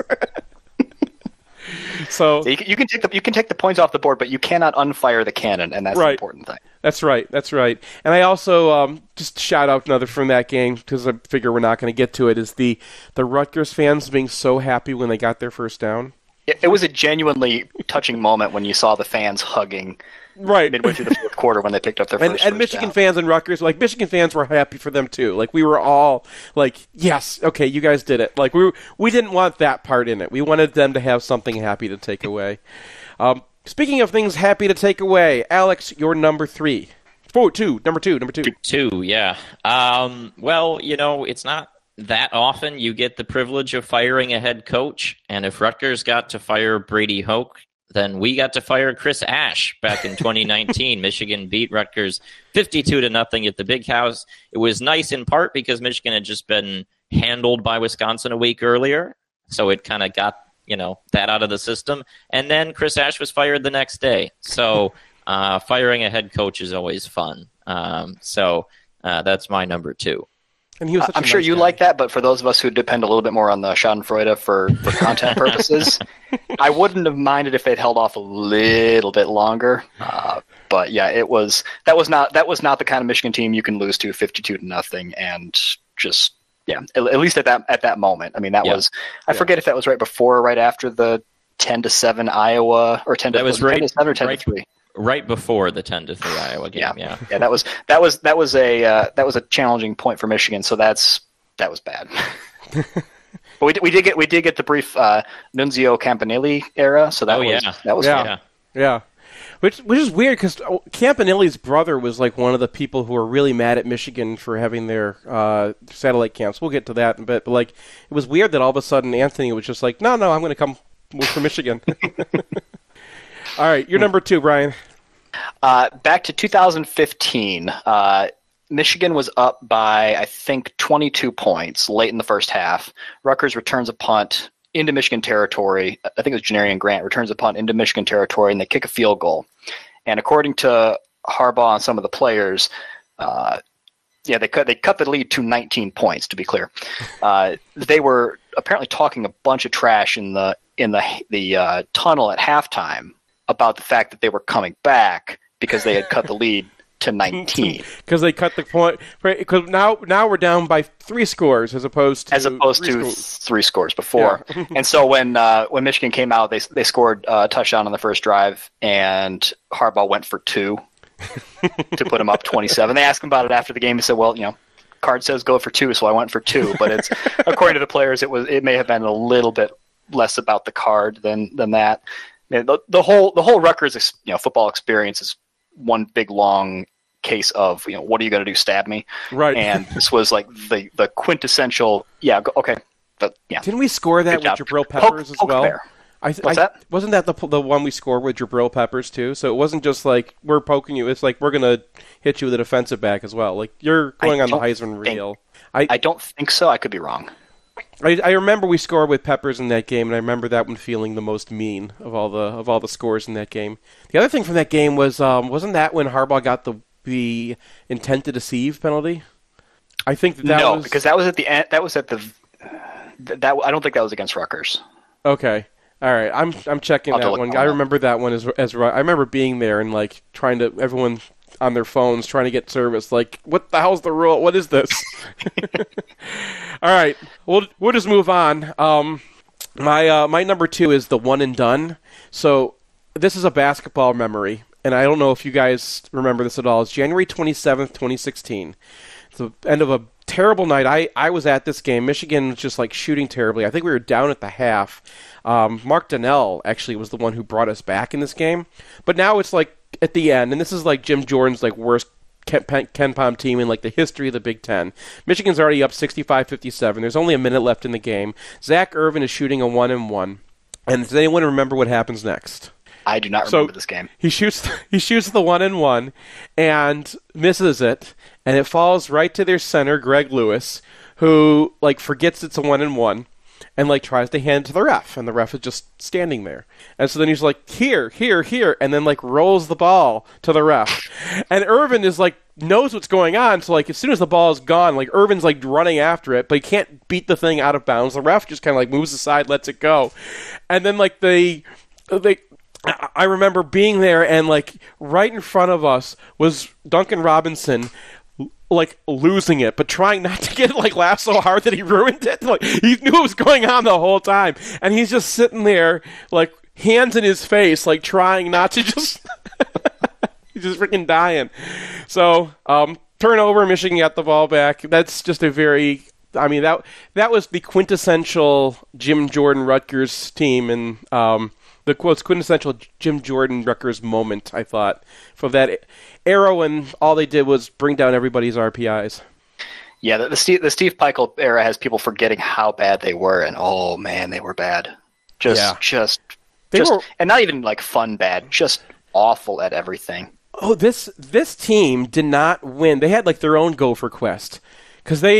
So you can take the points off the board, but you cannot unfire the cannon, and that's the important thing. That's right. And I also just shout out another from that game because I figure we're not going to get to it. Is the Rutgers fans being so happy when they got their first down? It was a genuinely touching moment when you saw the fans hugging. Right. Midway through the fourth quarter when they picked up their first and Michigan down. fans and Rutgers, Michigan fans were happy for them too. We were all yes, okay, you guys did it. We didn't want that part in it. We wanted them to have something happy to take away. Speaking of things happy to take away, Alex, your number 3. Number two. Two, yeah. Well, it's not that often you get the privilege of firing a head coach, and if Rutgers got to fire Brady Hoke, then we got to fire Chris Ash back in 2019. Michigan beat Rutgers 52-0 at the Big House. It was nice in part because Michigan had just been handled by Wisconsin a week earlier, so it kind of got that out of the system. And then Chris Ash was fired the next day. So firing a head coach is always fun. So that's my number 2. And he was I'm sure you like that, but for those of us who depend a little bit more on the Schadenfreude for content purposes, I wouldn't have minded if they'd held off a little bit longer. But yeah, that was not the kind of Michigan team you can lose to 52-0 and just at least at that moment. I mean, that was I forget if that was right before or right after the 10-7 Iowa or 10 to 7 or 10-3. Right before the 10-3 Iowa game, yeah. That was a challenging point for Michigan. So that was bad. But we did get the brief Nunzio Campanelli era. So that was fun. Yeah. Which is weird because Campanelli's brother was like one of the people who were really mad at Michigan for having their satellite camps. We'll get to that in a bit. But like, it was weird that all of a sudden Anthony was just like, no, I'm going to come work for Michigan. All right, you're number 2, Brian. Back to 2015, Michigan was up by, I think, 22 points late in the first half. Rutgers returns a punt into Michigan territory. I think it was Janarian Grant returns a punt into Michigan territory, and they kick a field goal. And according to Harbaugh and some of the players, they cut the lead to 19 points, to be clear. They were apparently talking a bunch of trash in the tunnel at halftime about the fact that they were coming back because they had cut the lead to 19. Because they cut the point. Because now we're down by 3 scores as opposed to 3 scores before. Yeah. And so when Michigan came out, they scored a touchdown on the first drive, and Harbaugh went for 2 to put him up 27. They asked him about it after the game. He said, "Well, card says go for 2, so I went for 2." But it's according to the players, it may have been a little bit less about the card than that. The whole Rutgers football experience is one big long case of what are you going to do, stab me? Right. And this was like the quintessential okay. But yeah. Didn't we score that with Jabril Peppers as well? Bear. What's that? Wasn't that the one we scored with Jabril Peppers too? So it wasn't just like we're poking you. It's like we're going to hit you with a defensive back as well. Like you're going on the Heisman reel. I don't think so. I could be wrong. I remember we scored with Peppers in that game, and I remember that one feeling the most mean of all the scores in that game. The other thing from that game was wasn't that when Harbaugh got the intent to deceive penalty? I think that was... because that was at the end. That was at the. I don't think that was against Rutgers. Okay, all right. I'm checking that one. I remember that one as I remember being there and like trying to everyone on their phones trying to get service. Like, what the hell's the rule? What is this? All right, we'll just move on. My number 2 is the one and done. So this is a basketball memory, and I don't know if you guys remember this at all. It's January 27th, 2016. It's the end of a terrible night. I was at this game. Michigan was just like shooting terribly. I think we were down at the half. Mark Donnell actually was the one who brought us back in this game. But now it's like at the end, and this is like Jim Jordan's like worst KenPom team in like the history of the Big Ten. Michigan's already up 65-57. There's only a minute left in the game. Zach Irvin is shooting a 1-and-1. And does anyone remember what happens next? I do not remember this game. He shoots the 1-and-1 and misses it, and it falls right to their center, Greg Lewis, who like forgets it's a 1-and-1 and like tries to hand it to the ref, and the ref is just standing there. And so then he's like, here, and then like rolls the ball to the ref. And Irvin is like knows what's going on, so like as soon as the ball is gone, like Irvin's like running after it, but he can't beat the thing out of bounds. The ref just kind of like moves aside, lets it go. And then like I remember being there, and like right in front of us was Duncan Robinson, like losing it, but trying not to get like laugh so hard that he ruined it. Like he knew what was going on the whole time, and he's just sitting there, like hands in his face, like trying not to just. He's just freaking dying. So turnover, Michigan got the ball back. That's just a very. I mean that was the quintessential Jim Jordan Rutgers team, and the quintessential Jim Jordan Rutgers moment, I thought, for that era when all they did was bring down everybody's RPIs. Yeah, the Steve Peichel era has people forgetting how bad they were, and oh man, they were bad. Just and not even like fun bad, just awful at everything. Oh, this team did not win. They had like their own Gopher Quest because they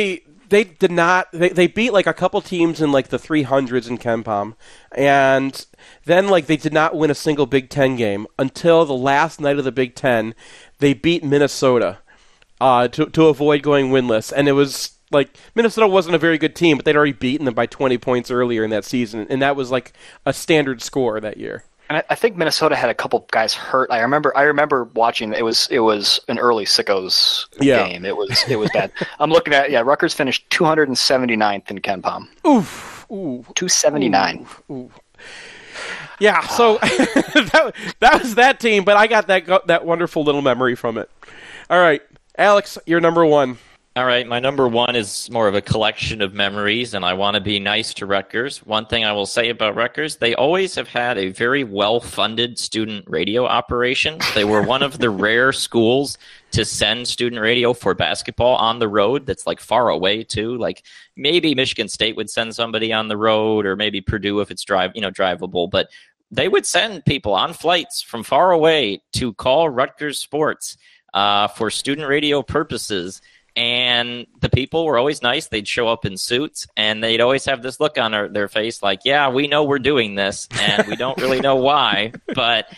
they did not. They beat like a couple teams in like the 300s in KenPom, and then like they did not win a single Big Ten game until the last night of the Big Ten. They beat Minnesota to avoid going winless, and it was like Minnesota wasn't a very good team, but they'd already beaten them by 20 points earlier in that season, and that was like a standard score that year. And I think Minnesota had a couple guys hurt. I remember watching. It was an early Sickos game. It was bad. I'm looking at Rutgers finished 279th in KenPom. Oof. 279. Ooh. Yeah. So that was that team, but I got that wonderful little memory from it. All right, Alex, you're number one. All right, my number one is more of a collection of memories, and I want to be nice to Rutgers. One thing I will say about Rutgers, they always have had a very well-funded student radio operation. They were one of the rare schools to send student radio for basketball on the road that's like far away too. Like maybe Michigan State would send somebody on the road, or maybe Purdue if it's drivable, but they would send people on flights from far away to call Rutgers sports for student radio purposes. And the people were always nice. They'd show up in suits, and they'd always have this look on their face like, yeah, we know we're doing this, and we don't really know why, but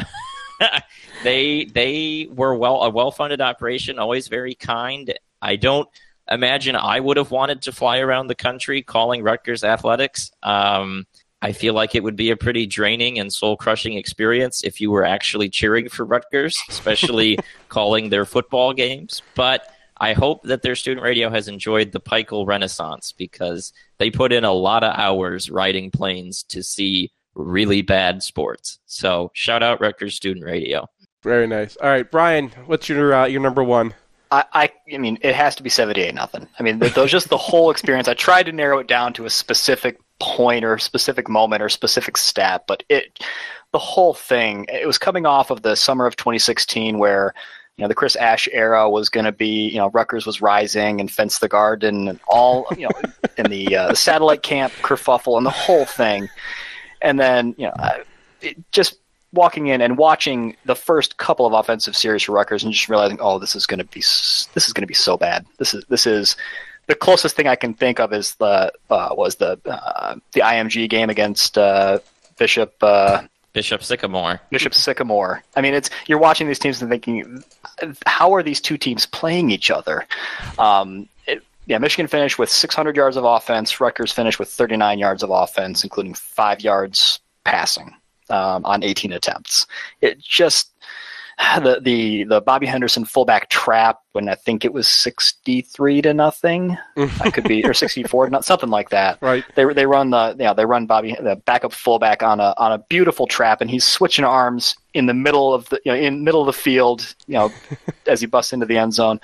they were a well-funded operation, always very kind. I don't imagine I would have wanted to fly around the country calling Rutgers athletics. I feel like it would be a pretty draining and soul-crushing experience if you were actually cheering for Rutgers, especially calling their football games. But I hope that their student radio has enjoyed the Pikel Renaissance, because they put in a lot of hours riding planes to see really bad sports. So shout out Rutgers Student Radio. Very nice. All right, Brian, what's your number one? I mean, it has to be 78-0. I mean, those just the whole experience. I tried to narrow it down to a specific point or specific moment or specific stat, but the whole thing, it was coming off of the summer of 2016 where the Chris Ash era was going to be, Rutgers was rising and Fence the Garden and all, in the satellite camp kerfuffle and the whole thing. And then, just walking in and watching the first couple of offensive series for Rutgers and just realizing, oh, this is going to be so bad. This is the closest thing I can think of is the IMG game against Bishop Sycamore. I mean, you're watching these teams and thinking, how are these two teams playing each other? Michigan finished with 600 yards of offense. Rutgers finished with 39 yards of offense, including 5 yards passing on 18 attempts. It just the Bobby Henderson fullback trap when I think it was 63-0. I could be, or 64, something like that. Right. They run the backup fullback on a beautiful trap, and he's switching arms in the middle of the field, as he busts into the end zone.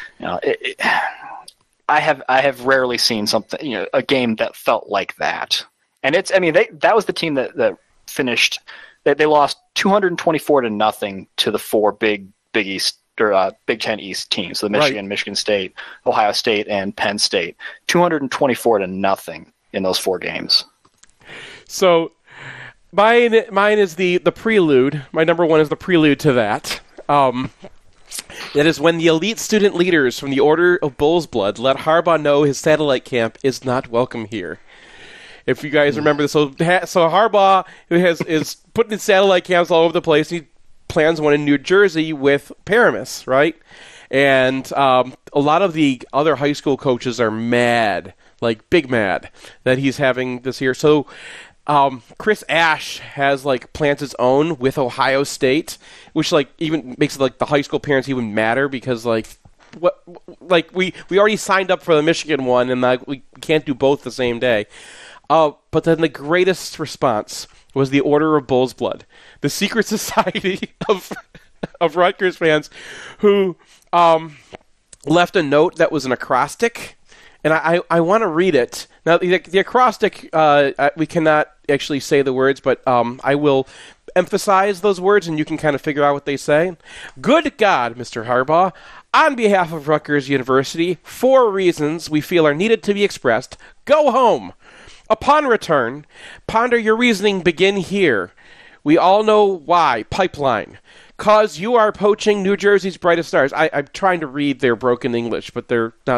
I have rarely seen something, a game that felt like that. And that was the team that finished. They lost 224-0 to the four Big East or Big Ten East teams, so the Michigan, Michigan State, Ohio State, and Penn State. 224-0 in those 4 games. So mine is the prelude. My number one is the prelude to that. That is when the elite student leaders from the Order of Bull's Blood let Harbaugh know his satellite camp is not welcome here. If you guys remember this, so Harbaugh is putting in satellite camps all over the place. He plans one in New Jersey with Paramus, right? And a lot of the other high school coaches are mad, like big mad, that he's having this here. So Chris Ash has plans his own with Ohio State, which even makes it the high school parents even madder because we already signed up for the Michigan one and we can't do both the same day. But then the greatest response was the Order of Bull's Blood, the secret society of Rutgers fans who left a note that was an acrostic, and I want to read it. Now, the acrostic, we cannot actually say the words, but I will emphasize those words, and you can kind of figure out what they say. Good God, Mr. Harbaugh, on behalf of Rutgers University, 4 reasons we feel are needed to be expressed. Go home. Upon return, ponder your reasoning begin here. We all know why. Pipeline. Cause you are poaching New Jersey's brightest stars. I'm trying to read their broken English, but they're not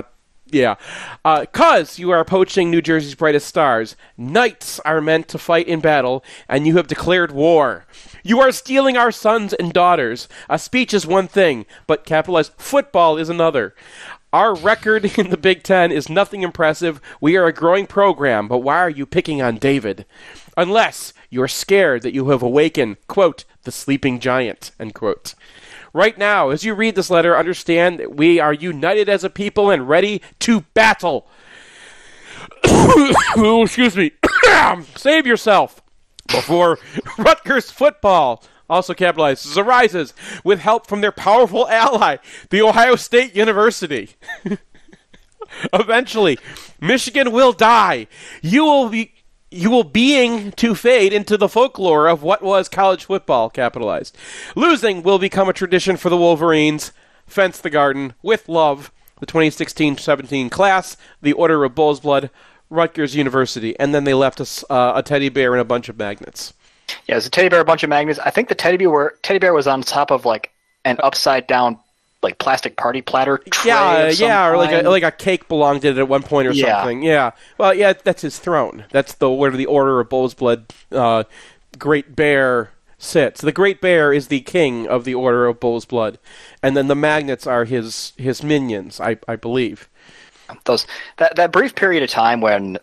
Yeah. 'Cause you are poaching New Jersey's brightest stars. Knights are meant to fight in battle, and you have declared war. You are stealing our sons and daughters. A speech is one thing, but capitalized football is another. Our record in the Big Ten is nothing impressive. We are a growing program, but why are you picking on David? Unless you're scared that you have awakened, quote, the sleeping giant, end quote. Right now, as you read this letter, understand that we are united as a people and ready to battle. Excuse me. Save yourself before Rutgers football, also capitalized, arises with help from their powerful ally, the Ohio State University. Eventually, Michigan will die. You will being to fade into the folklore of what was college football, capitalized. Losing will become a tradition for the Wolverines. Fence the garden with love. The 2016-17 class, the Order of Bull's Blood, Rutgers University. And then they left us a teddy bear and a bunch of magnets. Yeah, it was a teddy bear, a bunch of magnets. I think the teddy bear was on top of like an upside down like plastic party platter tray. Or like a cake belonged to it at one point or something. Yeah. Well, yeah, that's his throne. That's where the Order of Bull's Blood Great Bear sits. The Great Bear is the king of the Order of Bull's Blood, and then the magnets are his minions, I believe. That brief period of time when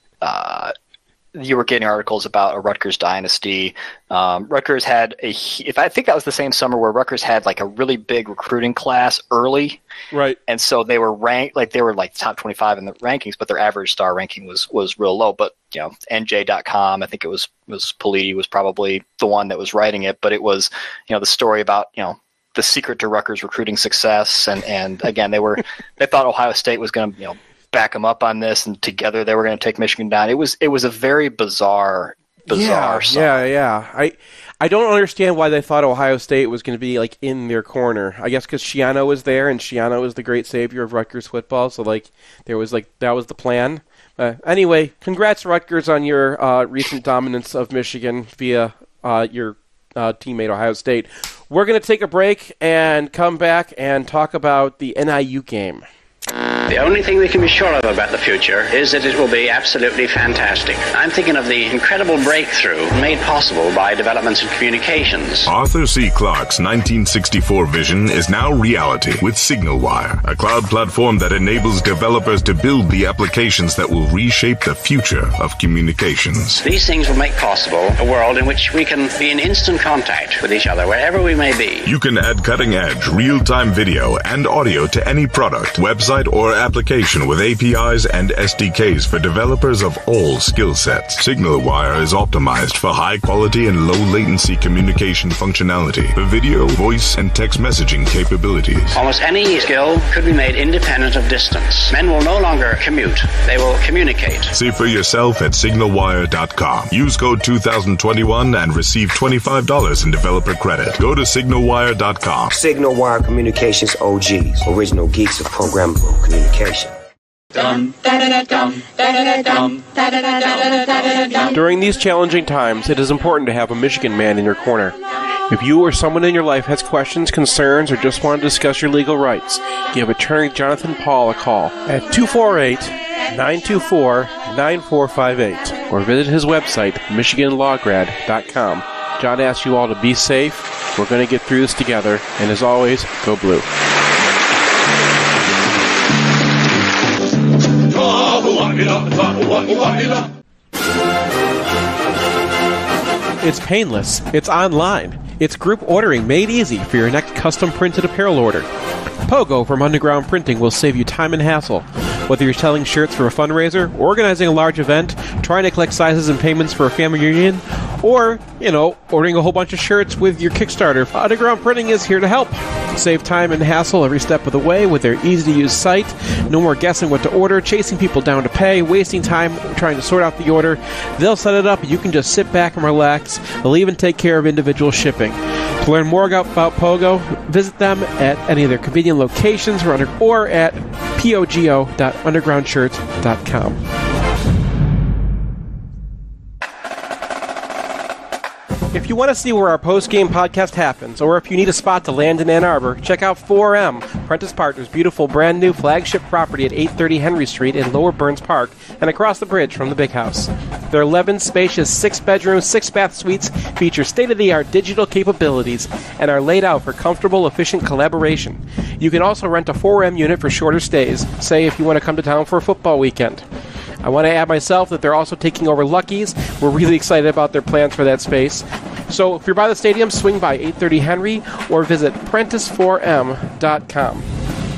you were getting articles about a Rutgers dynasty. Rutgers had I think that was the same summer where Rutgers had like a really big recruiting class early. Right. And so they were ranked, like they were like top 25 in the rankings, but their average star ranking was real low. But, you know, NJ.com, I think it was Politi was probably the one that was writing it, but it was, you know, the story about, you know, the secret to Rutgers recruiting success. And again, they thought Ohio State was going to, you know, back them up on this, and together they were going to take Michigan down. It was a very bizarre song. Yeah. I don't understand why they thought Ohio State was going to be like in their corner. I guess because Schiano was there, and Schiano was the great savior of Rutgers football. So like there was like that was the plan. Anyway, congrats Rutgers on your recent dominance of Michigan via your teammate Ohio State. We're going to take a break and come back and talk about the NIU game. The only thing we can be sure of about the future is that it will be absolutely fantastic. I'm thinking of the incredible breakthrough made possible by developments in communications. Arthur C. Clarke's 1964 vision is now reality with SignalWire, a cloud platform that enables developers to build the applications that will reshape the future of communications. These things will make possible a world in which we can be in instant contact with each other wherever we may be. You can add cutting-edge, real-time video and audio to any product, website, or application with APIs and SDKs for developers of all skill sets. SignalWire is optimized for high quality and low latency communication functionality for video, voice, and text messaging capabilities. Almost any skill could be made independent of distance. Men will no longer commute. They will communicate. See for yourself at signalwire.com. Use code 2021 and receive $25 in developer credit. Go to signalwire.com. SignalWire Communications OGs, original geeks of programmable communication. During these challenging times, it is important to have a Michigan man in your corner. If you or someone in your life has questions, concerns, or just want to discuss your legal rights, give attorney Jonathan Paul a call at 248-924-9458 or visit his website, michiganlawgrad.com. John asks you all to be safe. We're going to get through this together, and as always, go blue. It's painless. It's online. It's group ordering made easy for your next custom printed apparel order. Pogo from Underground Printing will save you time and hassle. Whether you're selling shirts for a fundraiser, organizing a large event, trying to collect sizes and payments for a family reunion, or, ordering a whole bunch of shirts with your Kickstarter, Underground Printing is here to help. Save time and hassle every step of the way with their easy-to-use site. No more guessing what to order, chasing people down to pay, wasting time trying to sort out the order. They'll set it up, and you can just sit back and relax. They'll even take care of individual shipping. To learn more about Pogo, visit them at any of their convenient locations or at pogo.undergroundshirts.com. If you want to see where our post-game podcast happens, or if you need a spot to land in Ann Arbor, check out 4M, Prentice Partners' beautiful brand new flagship property at 830 Henry Street in Lower Burns Park and across the bridge from the Big House. Their 11 spacious 6-bedroom, 6-bath suites feature state-of-the-art digital capabilities and are laid out for comfortable, efficient collaboration. You can also rent a 4M unit for shorter stays, say if you want to come to town for a football weekend. I want to add myself that they're also taking over Lucky's. We're really excited about their plans for that space. So if you're by the stadium, swing by 830 Henry or visit Prentice4M.com.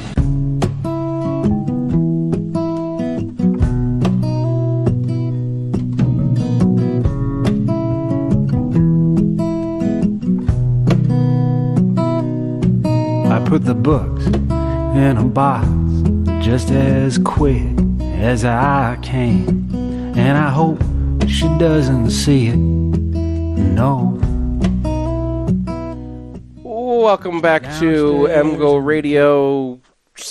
I put the books in a box just as quick as I can, and I hope she doesn't see it. No. Welcome back to MGO Radio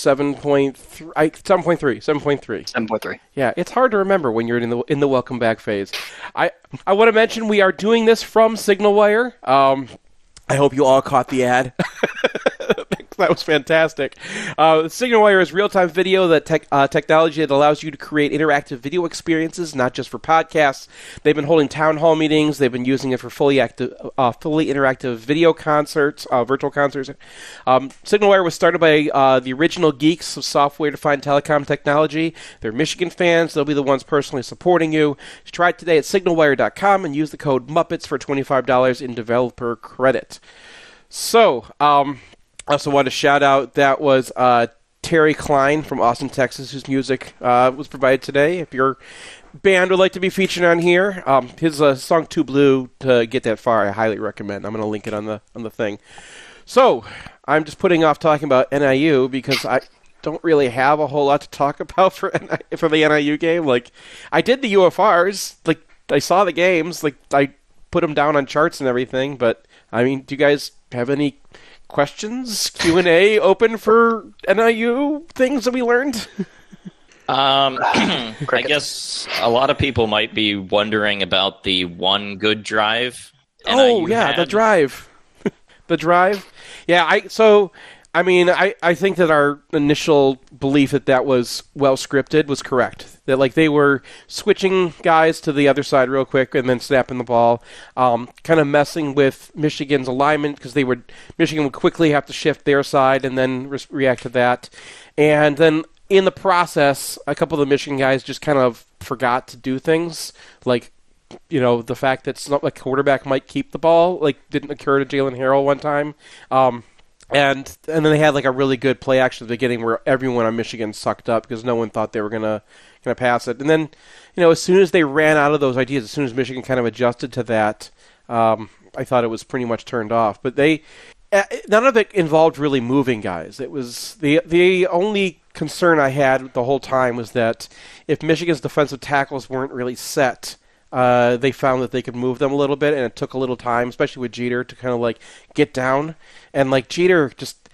7.3. Yeah, it's hard to remember when you're in the welcome back phase. I want to mention we are doing this from SignalWire. I hope you all caught the ad. That was fantastic. SignalWire is real-time video technology that allows you to create interactive video experiences, not just for podcasts. They've been holding town hall meetings. They've been using it for fully interactive video concerts, virtual concerts. SignalWire was started by the original geeks of software-defined telecom technology. They're Michigan fans. They'll be the ones personally supporting you. Try it today at signalwire.com and use the code Muppets for $25 in developer credit. So, I also want to shout out, that was Terry Klein from Austin, Texas, whose music was provided today. If your band would like to be featured on here, his song Too Blue, to get that far, I highly recommend. I'm going to link it on the thing. So, I'm just putting off talking about NIU because I don't really have a whole lot to talk about for the NIU game. Like, I did the UFRs. Like, I saw the games. Like, I put them down on charts and everything. But, I mean, do you guys have any questions, Q&A open for NIU things that we learned? I guess a lot of people might be wondering about the one good drive. Oh, yeah, the drive. The drive. Yeah, I think that our initial belief that was well scripted was correct. That like they were switching guys to the other side real quick and then snapping the ball, kind of messing with Michigan's alignment because Michigan would quickly have to shift their side and then react to that. And then in the process, a couple of the Michigan guys just kind of forgot to do things like, you know, the fact that it's not like quarterback might keep the ball, like didn't occur to Jalen Harrell one time. And then they had like a really good play action at the beginning where everyone on Michigan sucked up because no one thought they were gonna pass it. And then, you know, as soon as they ran out of those ideas, as soon as Michigan kind of adjusted to that, I thought it was pretty much turned off. But none of it involved really moving guys. It was the only concern I had the whole time was that if Michigan's defensive tackles weren't really set, they found that they could move them a little bit, and it took a little time, especially with Jeter, to kind of like get down. And like Jeter,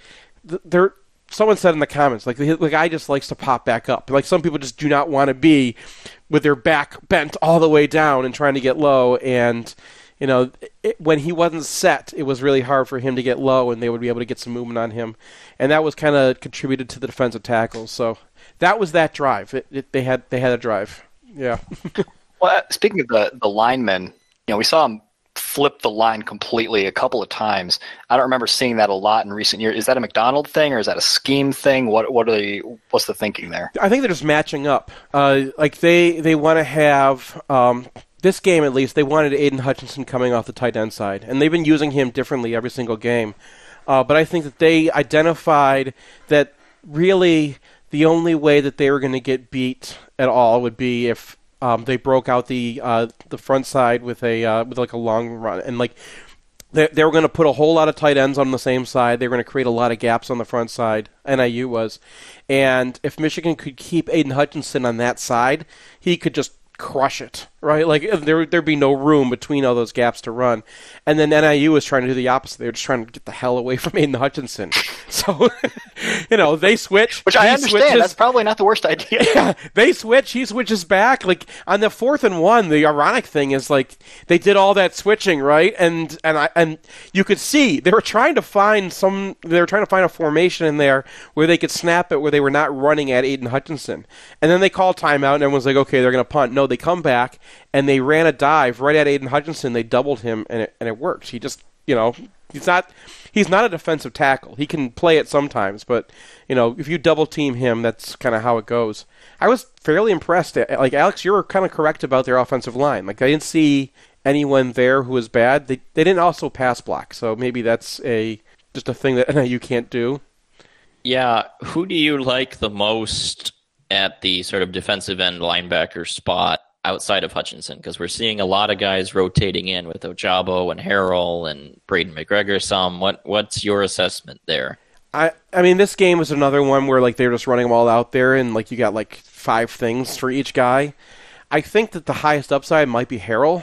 someone said in the comments, like the guy just likes to pop back up. Like some people just do not want to be with their back bent all the way down and trying to get low. And you know, when he wasn't set, it was really hard for him to get low, and they would be able to get some movement on him. And that was kind of contributed to the defensive tackles. So that was that drive. They had a drive. Yeah. Well, speaking of the linemen, you know, we saw him flip the line completely a couple of times. I don't remember seeing that a lot in recent years. Is that a McDonald thing or is that a scheme thing? What's the thinking there? I think they're just matching up. Like they want to have this game at least. They wanted Aiden Hutchinson coming off the tight end side, and they've been using him differently every single game. But I think that they identified that really the only way that they were going to get beat at all would be if they broke out the front side with like a long run, and like they were going to put a whole lot of tight ends on the same side. They were going to create a lot of gaps on the front side. NIU was, and if Michigan could keep Aiden Hutchinson on that side, he could just crush it right? Like there'd be no room between all those gaps to run. And then NIU was trying to do the opposite. They were just trying to get the hell away from Aiden Hutchinson. So, they switch. Which I understand. Switches. That's probably not the worst idea. Yeah, they switch. He switches back. Like on the 4th and 1, the ironic thing is like they did all that switching, right? And you could see they were trying to find a formation in there where they could snap it, where they were not running at Aiden Hutchinson. And then they called timeout, and everyone's like, okay, they're going to punt. No, they come back, and they ran a dive right at Aiden Hutchinson. They doubled him, and it worked. He just, he's not a defensive tackle. He can play it sometimes, but, if you double team him, that's kind of how it goes. I was fairly impressed. Like, Alex, you were kind of correct about their offensive line. Like, I didn't see anyone there who was bad. They didn't also pass block, so maybe that's just a thing that NIU can't do. Yeah, who do you like the most at the sort of defensive end linebacker spot outside of Hutchinson? Because we're seeing a lot of guys rotating in with Ojabo and Harrell and Braden McGregor some. What's your assessment there? I mean, this game was another one where like they were just running them all out there, and like you got like 5 things for each guy. I think that the highest upside might be Harrell.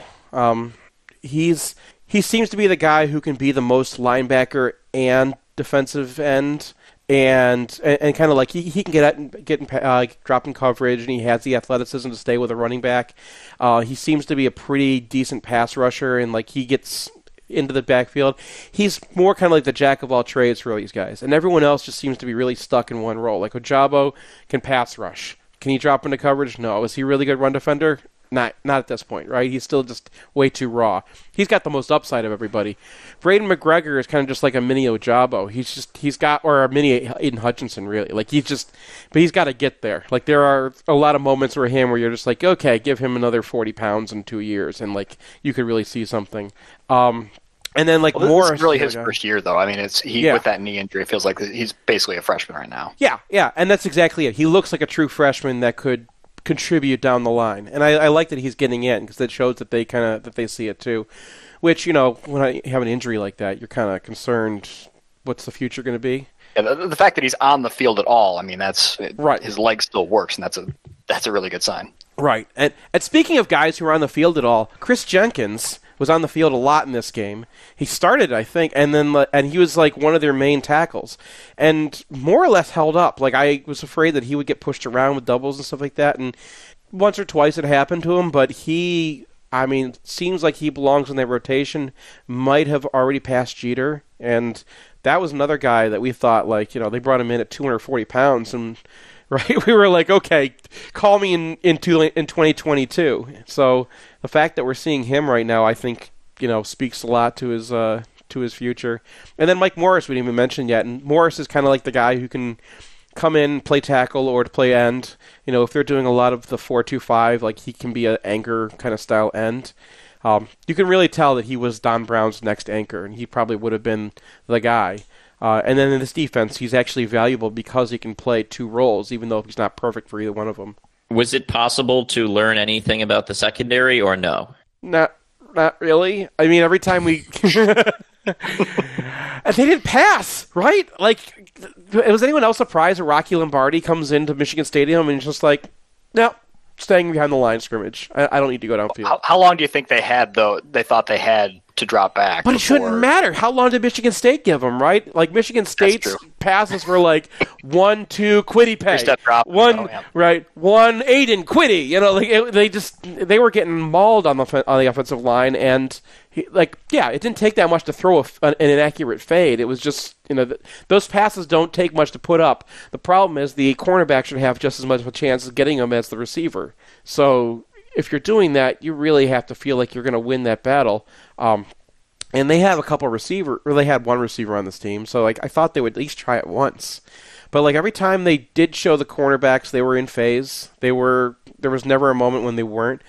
He seems to be the guy who can be the most linebacker and defensive end. And kind of like he can get drop in coverage, and he has the athleticism to stay with a running back. He seems to be a pretty decent pass rusher, and like he gets into the backfield. He's more kind of like the jack of all trades for all these guys, and everyone else just seems to be really stuck in one role. Like Ojabo can pass rush. Can he drop into coverage? No. Is he a really good run defender? Not at this point, right? He's still just way too raw. He's got the most upside of everybody. Braden McGregor is kind of just like a mini Ojabo. Or a mini Aiden Hutchinson, really. Like but he's got to get there. Like there are a lot of moments where you're just like, okay, give him another 40 pounds in 2 years, and like you could really see something. And then Morris, this is really his first year, though. I mean, with that knee injury, it feels like he's basically a freshman right now. Yeah, and that's exactly it. He looks like a true freshman that could contribute down the line, and I like that he's getting in because that shows that they see it too. Which when I have an injury like that, you're kind of concerned. What's the future going to be? Yeah, the fact that he's on the field at all, I mean, that's right. His leg still works, and that's a really good sign. Right, and speaking of guys who are on the field at all, Chris Jenkins was on the field a lot in this game. He started, I think, and he was like one of their main tackles, and more or less held up. Like I was afraid that he would get pushed around with doubles and stuff like that, and once or twice it happened to him. But seems like he belongs in that rotation. Might have already passed Jeter, and that was another guy that we thought they brought him in at 240 pounds, and right, we were like, okay, call me in 2022. So the fact that we're seeing him right now, I think, speaks a lot to his future. And then Mike Morris we didn't even mention yet, and Morris is kind of like the guy who can come in, play tackle, or to play end. If they're doing a lot of the 4-2-5, like he can be an anchor kind of style end. You can really tell that he was Don Brown's next anchor, and he probably would have been the guy. And then in this defense, he's actually valuable because he can play 2 roles, even though he's not perfect for either one of them. Was it possible to learn anything about the secondary, or no? Not really. I mean, every time we... they didn't pass, right? Like, was anyone else surprised that Rocky Lombardi comes into Michigan Stadium and he's just like, no, staying behind the line of scrimmage. I don't need to go downfield. How long do you think they had, though? They thought they had to drop back. But it shouldn't matter. How long did Michigan State give them, right? Like Michigan State's passes were like 1-2 quitty pay, right? 1 Aiden quitty. They were getting mauled on the offensive line, and it didn't take that much to throw an inaccurate fade. It was just those passes don't take much to put up. The problem is the cornerback should have just as much of a chance of getting them as the receiver. So if you're doing that, you really have to feel like you're going to win that battle. And they have a couple they had one receiver on this team, so I thought they would at least try it once. But every time they did show the cornerbacks, they were in phase. There was never a moment when they weren't.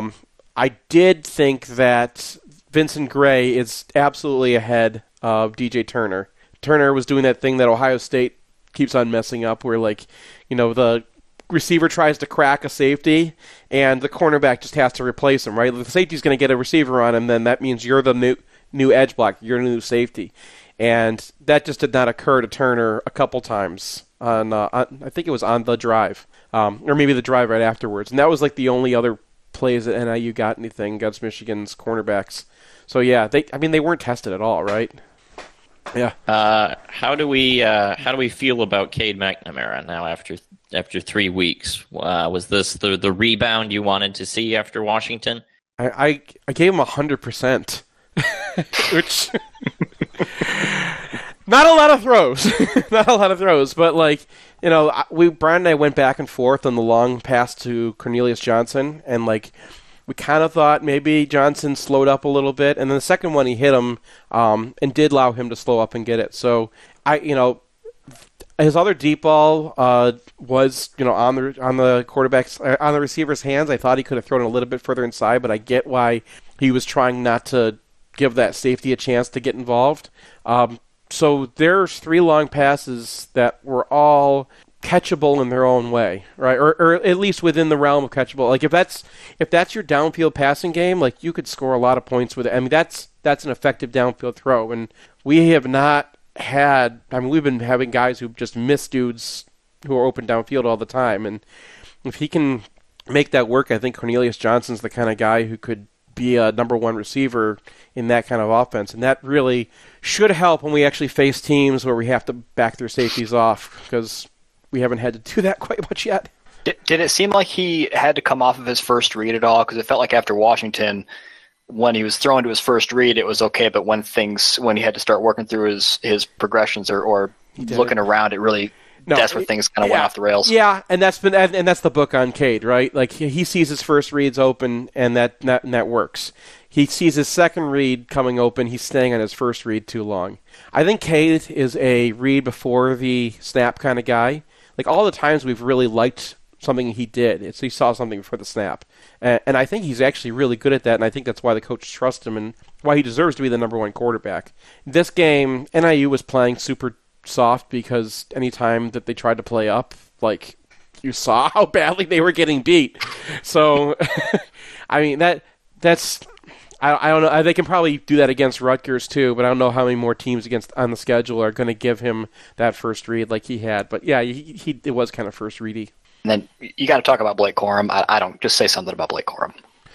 I did think that Vincent Gray is absolutely ahead of DJ Turner. Turner was doing that thing that Ohio State keeps on messing up, where the receiver tries to crack a safety, and the cornerback just has to replace him, right? The safety's going to get a receiver on him, then that means you're the new edge block, you're the new safety. And that just did not occur to Turner a couple times on I think it was on the drive, or maybe the drive right afterwards. And that was the only other plays that NIU got anything against Michigan's cornerbacks. So yeah, they weren't tested at all, right? Yeah. How do we feel about Cade McNamara now after 3 weeks? Was this the rebound you wanted to see after Washington? I gave him 100%, which not a lot of throws, but like, you know, Brian and I went back and forth on the long pass to Cornelius Johnson, and like we kind of thought maybe Johnson slowed up a little bit, and then the second one he hit him and did allow him to slow up and get it. So his other deep ball was, you know, on the quarterback's on the receiver's hands. I thought he could have thrown it a little bit further inside, but I get why he was trying not to give that safety a chance to get involved. So there's 3 long passes that were all catchable in their own way, right? Or at least within the realm of catchable. Like if that's your downfield passing game, like you could score a lot of points with it. I mean, that's an effective downfield throw, and we have not had. I mean, we've been having guys who just miss dudes who are open downfield all the time, and if he can make that work, I think Cornelius Johnson's the kind of guy who could be a number 1 receiver in that kind of offense, and that really should help when we actually face teams where we have to back their safeties off, because we haven't had to do that quite much yet. Did it seem like he had to come off of his first read at all? Because it felt like after Washington, when he was thrown to his first read, it was okay, but when he had to start working through his progressions or looking around, it really that's where things kind of went off the rails. Yeah, and that's the book on Cade, right? Like he sees his first reads open, and that works. He sees his second read coming open. He's staying on his first read too long. I think Cade is a read before the snap kind of guy. Like all the times we've really liked something he did, it's he saw something before the snap, and I think he's actually really good at that. And I think that's why the coach trusts him and why he deserves to be the number 1 quarterback. This game, NIU was playing super soft because anytime that they tried to play up, like you saw how badly they were getting beat. So, I mean that's. I don't know. They can probably do that against Rutgers too, but I don't know how many more teams on the schedule are going to give him that first read like he had. But yeah, it was kind of first ready. And then you got to talk about Blake Corum. I don't just say something about Blake Corum.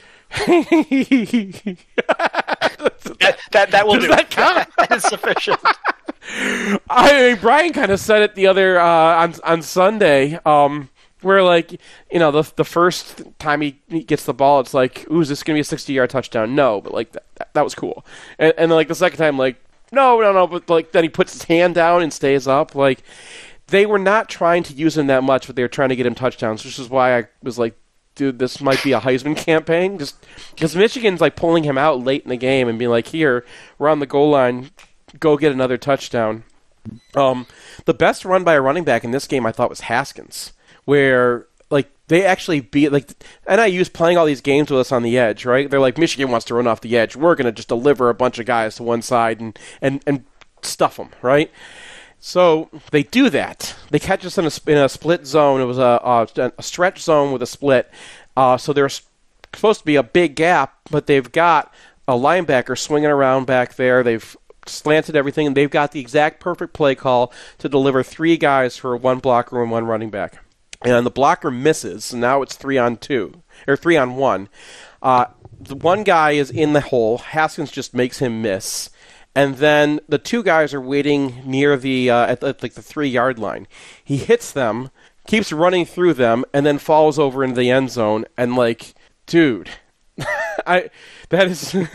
that will do. That count? That is sufficient. I mean, Brian kind of said it the other on Sunday. Where, like, you know, the first time he gets the ball, it's like, ooh, is this going to be a 60-yard touchdown? No, but, like, that was cool. And then, like, the second time, like, no, but, like, then he puts his hand down and stays up. Like, they were not trying to use him that much, but they were trying to get him touchdowns, which is why I was like, dude, this might be a Heisman campaign. Just because Michigan's, like, pulling him out late in the game and being like, here, we're on the goal line, go get another touchdown. The best run by a running back in this game, I thought, was Haskins, where, like, they actually beat, like, NIU's playing all these games with us on the edge, right? They're like, Michigan wants to run off the edge. We're going to just deliver a bunch of guys to one side and stuff them, right? So they do that. They catch us in a split zone. It was a stretch zone with a split. So there's supposed to be a big gap, but they've got a linebacker swinging around back there. They've slanted everything, and they've got the exact perfect play call to deliver 3 guys for 1 blocker and 1 running back. And the blocker misses, so now it's 3-on-2, or 3-on-1. The one guy is in the hole. Haskins just makes him miss. And then the 2 guys are waiting near the at the 3-yard line. He hits them, keeps running through them, and then falls over into the end zone. And, like, dude, that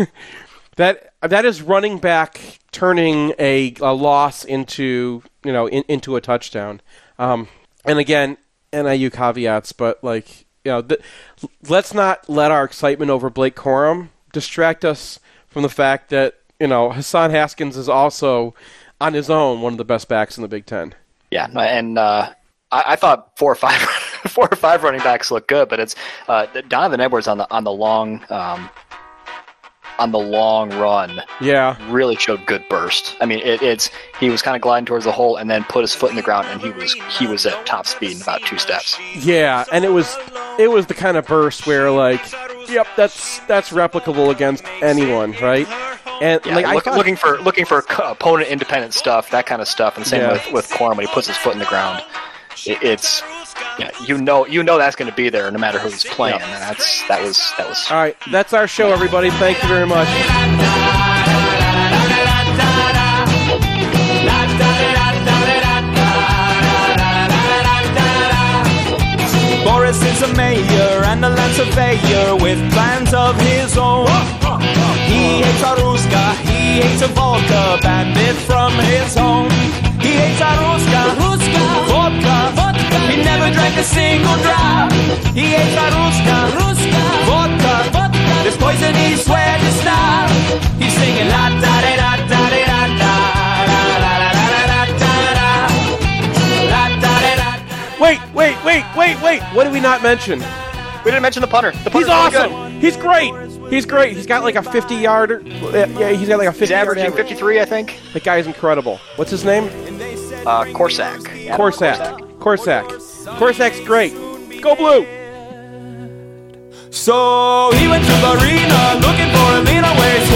is running back turning a loss into, you know, into a touchdown. And again, NIU caveats, but, like, you know, let's not let our excitement over Blake Corum distract us from the fact that, you know, Hassan Haskins is also, on his own, one of the best backs in the Big Ten. Yeah, and I thought 4 or 5 running backs look good, but it's Donovan Edwards on the long run. Yeah, really showed good burst. I mean, he was kind of gliding towards the hole and then put his foot in the ground, and he was at top speed in about 2 steps. Yeah, and it was the kind of burst where, like, yep, that's replicable against anyone, right? And yeah, like looking for opponent independent stuff, that kind of stuff, and same with Corum when he puts his foot in the ground. Yeah, you know that's going to be there no matter who he's playing. And that was. All right, that's our show, everybody. Thank you very much. Boris is a mayor and a land surveyor with plans of his own. He hates a Ruska, he hates a vodka bandit from his home. He hates a Ruska, vodka. He never drank a single drop. He hates a Ruska, vodka. There's poison, he swears to stop. He's singing la da da da da da da da da da da da. Wait. What did we not mention? We didn't mention the punter. The punter's He's awesome. Really good. He's great. He's got like a 50-yarder. Yeah, he's got like a 50. He's averaging 53, I think. The guy's incredible. What's his name? Korsak. Korsak's great. Go Blue. So he went to the arena looking for a leaner where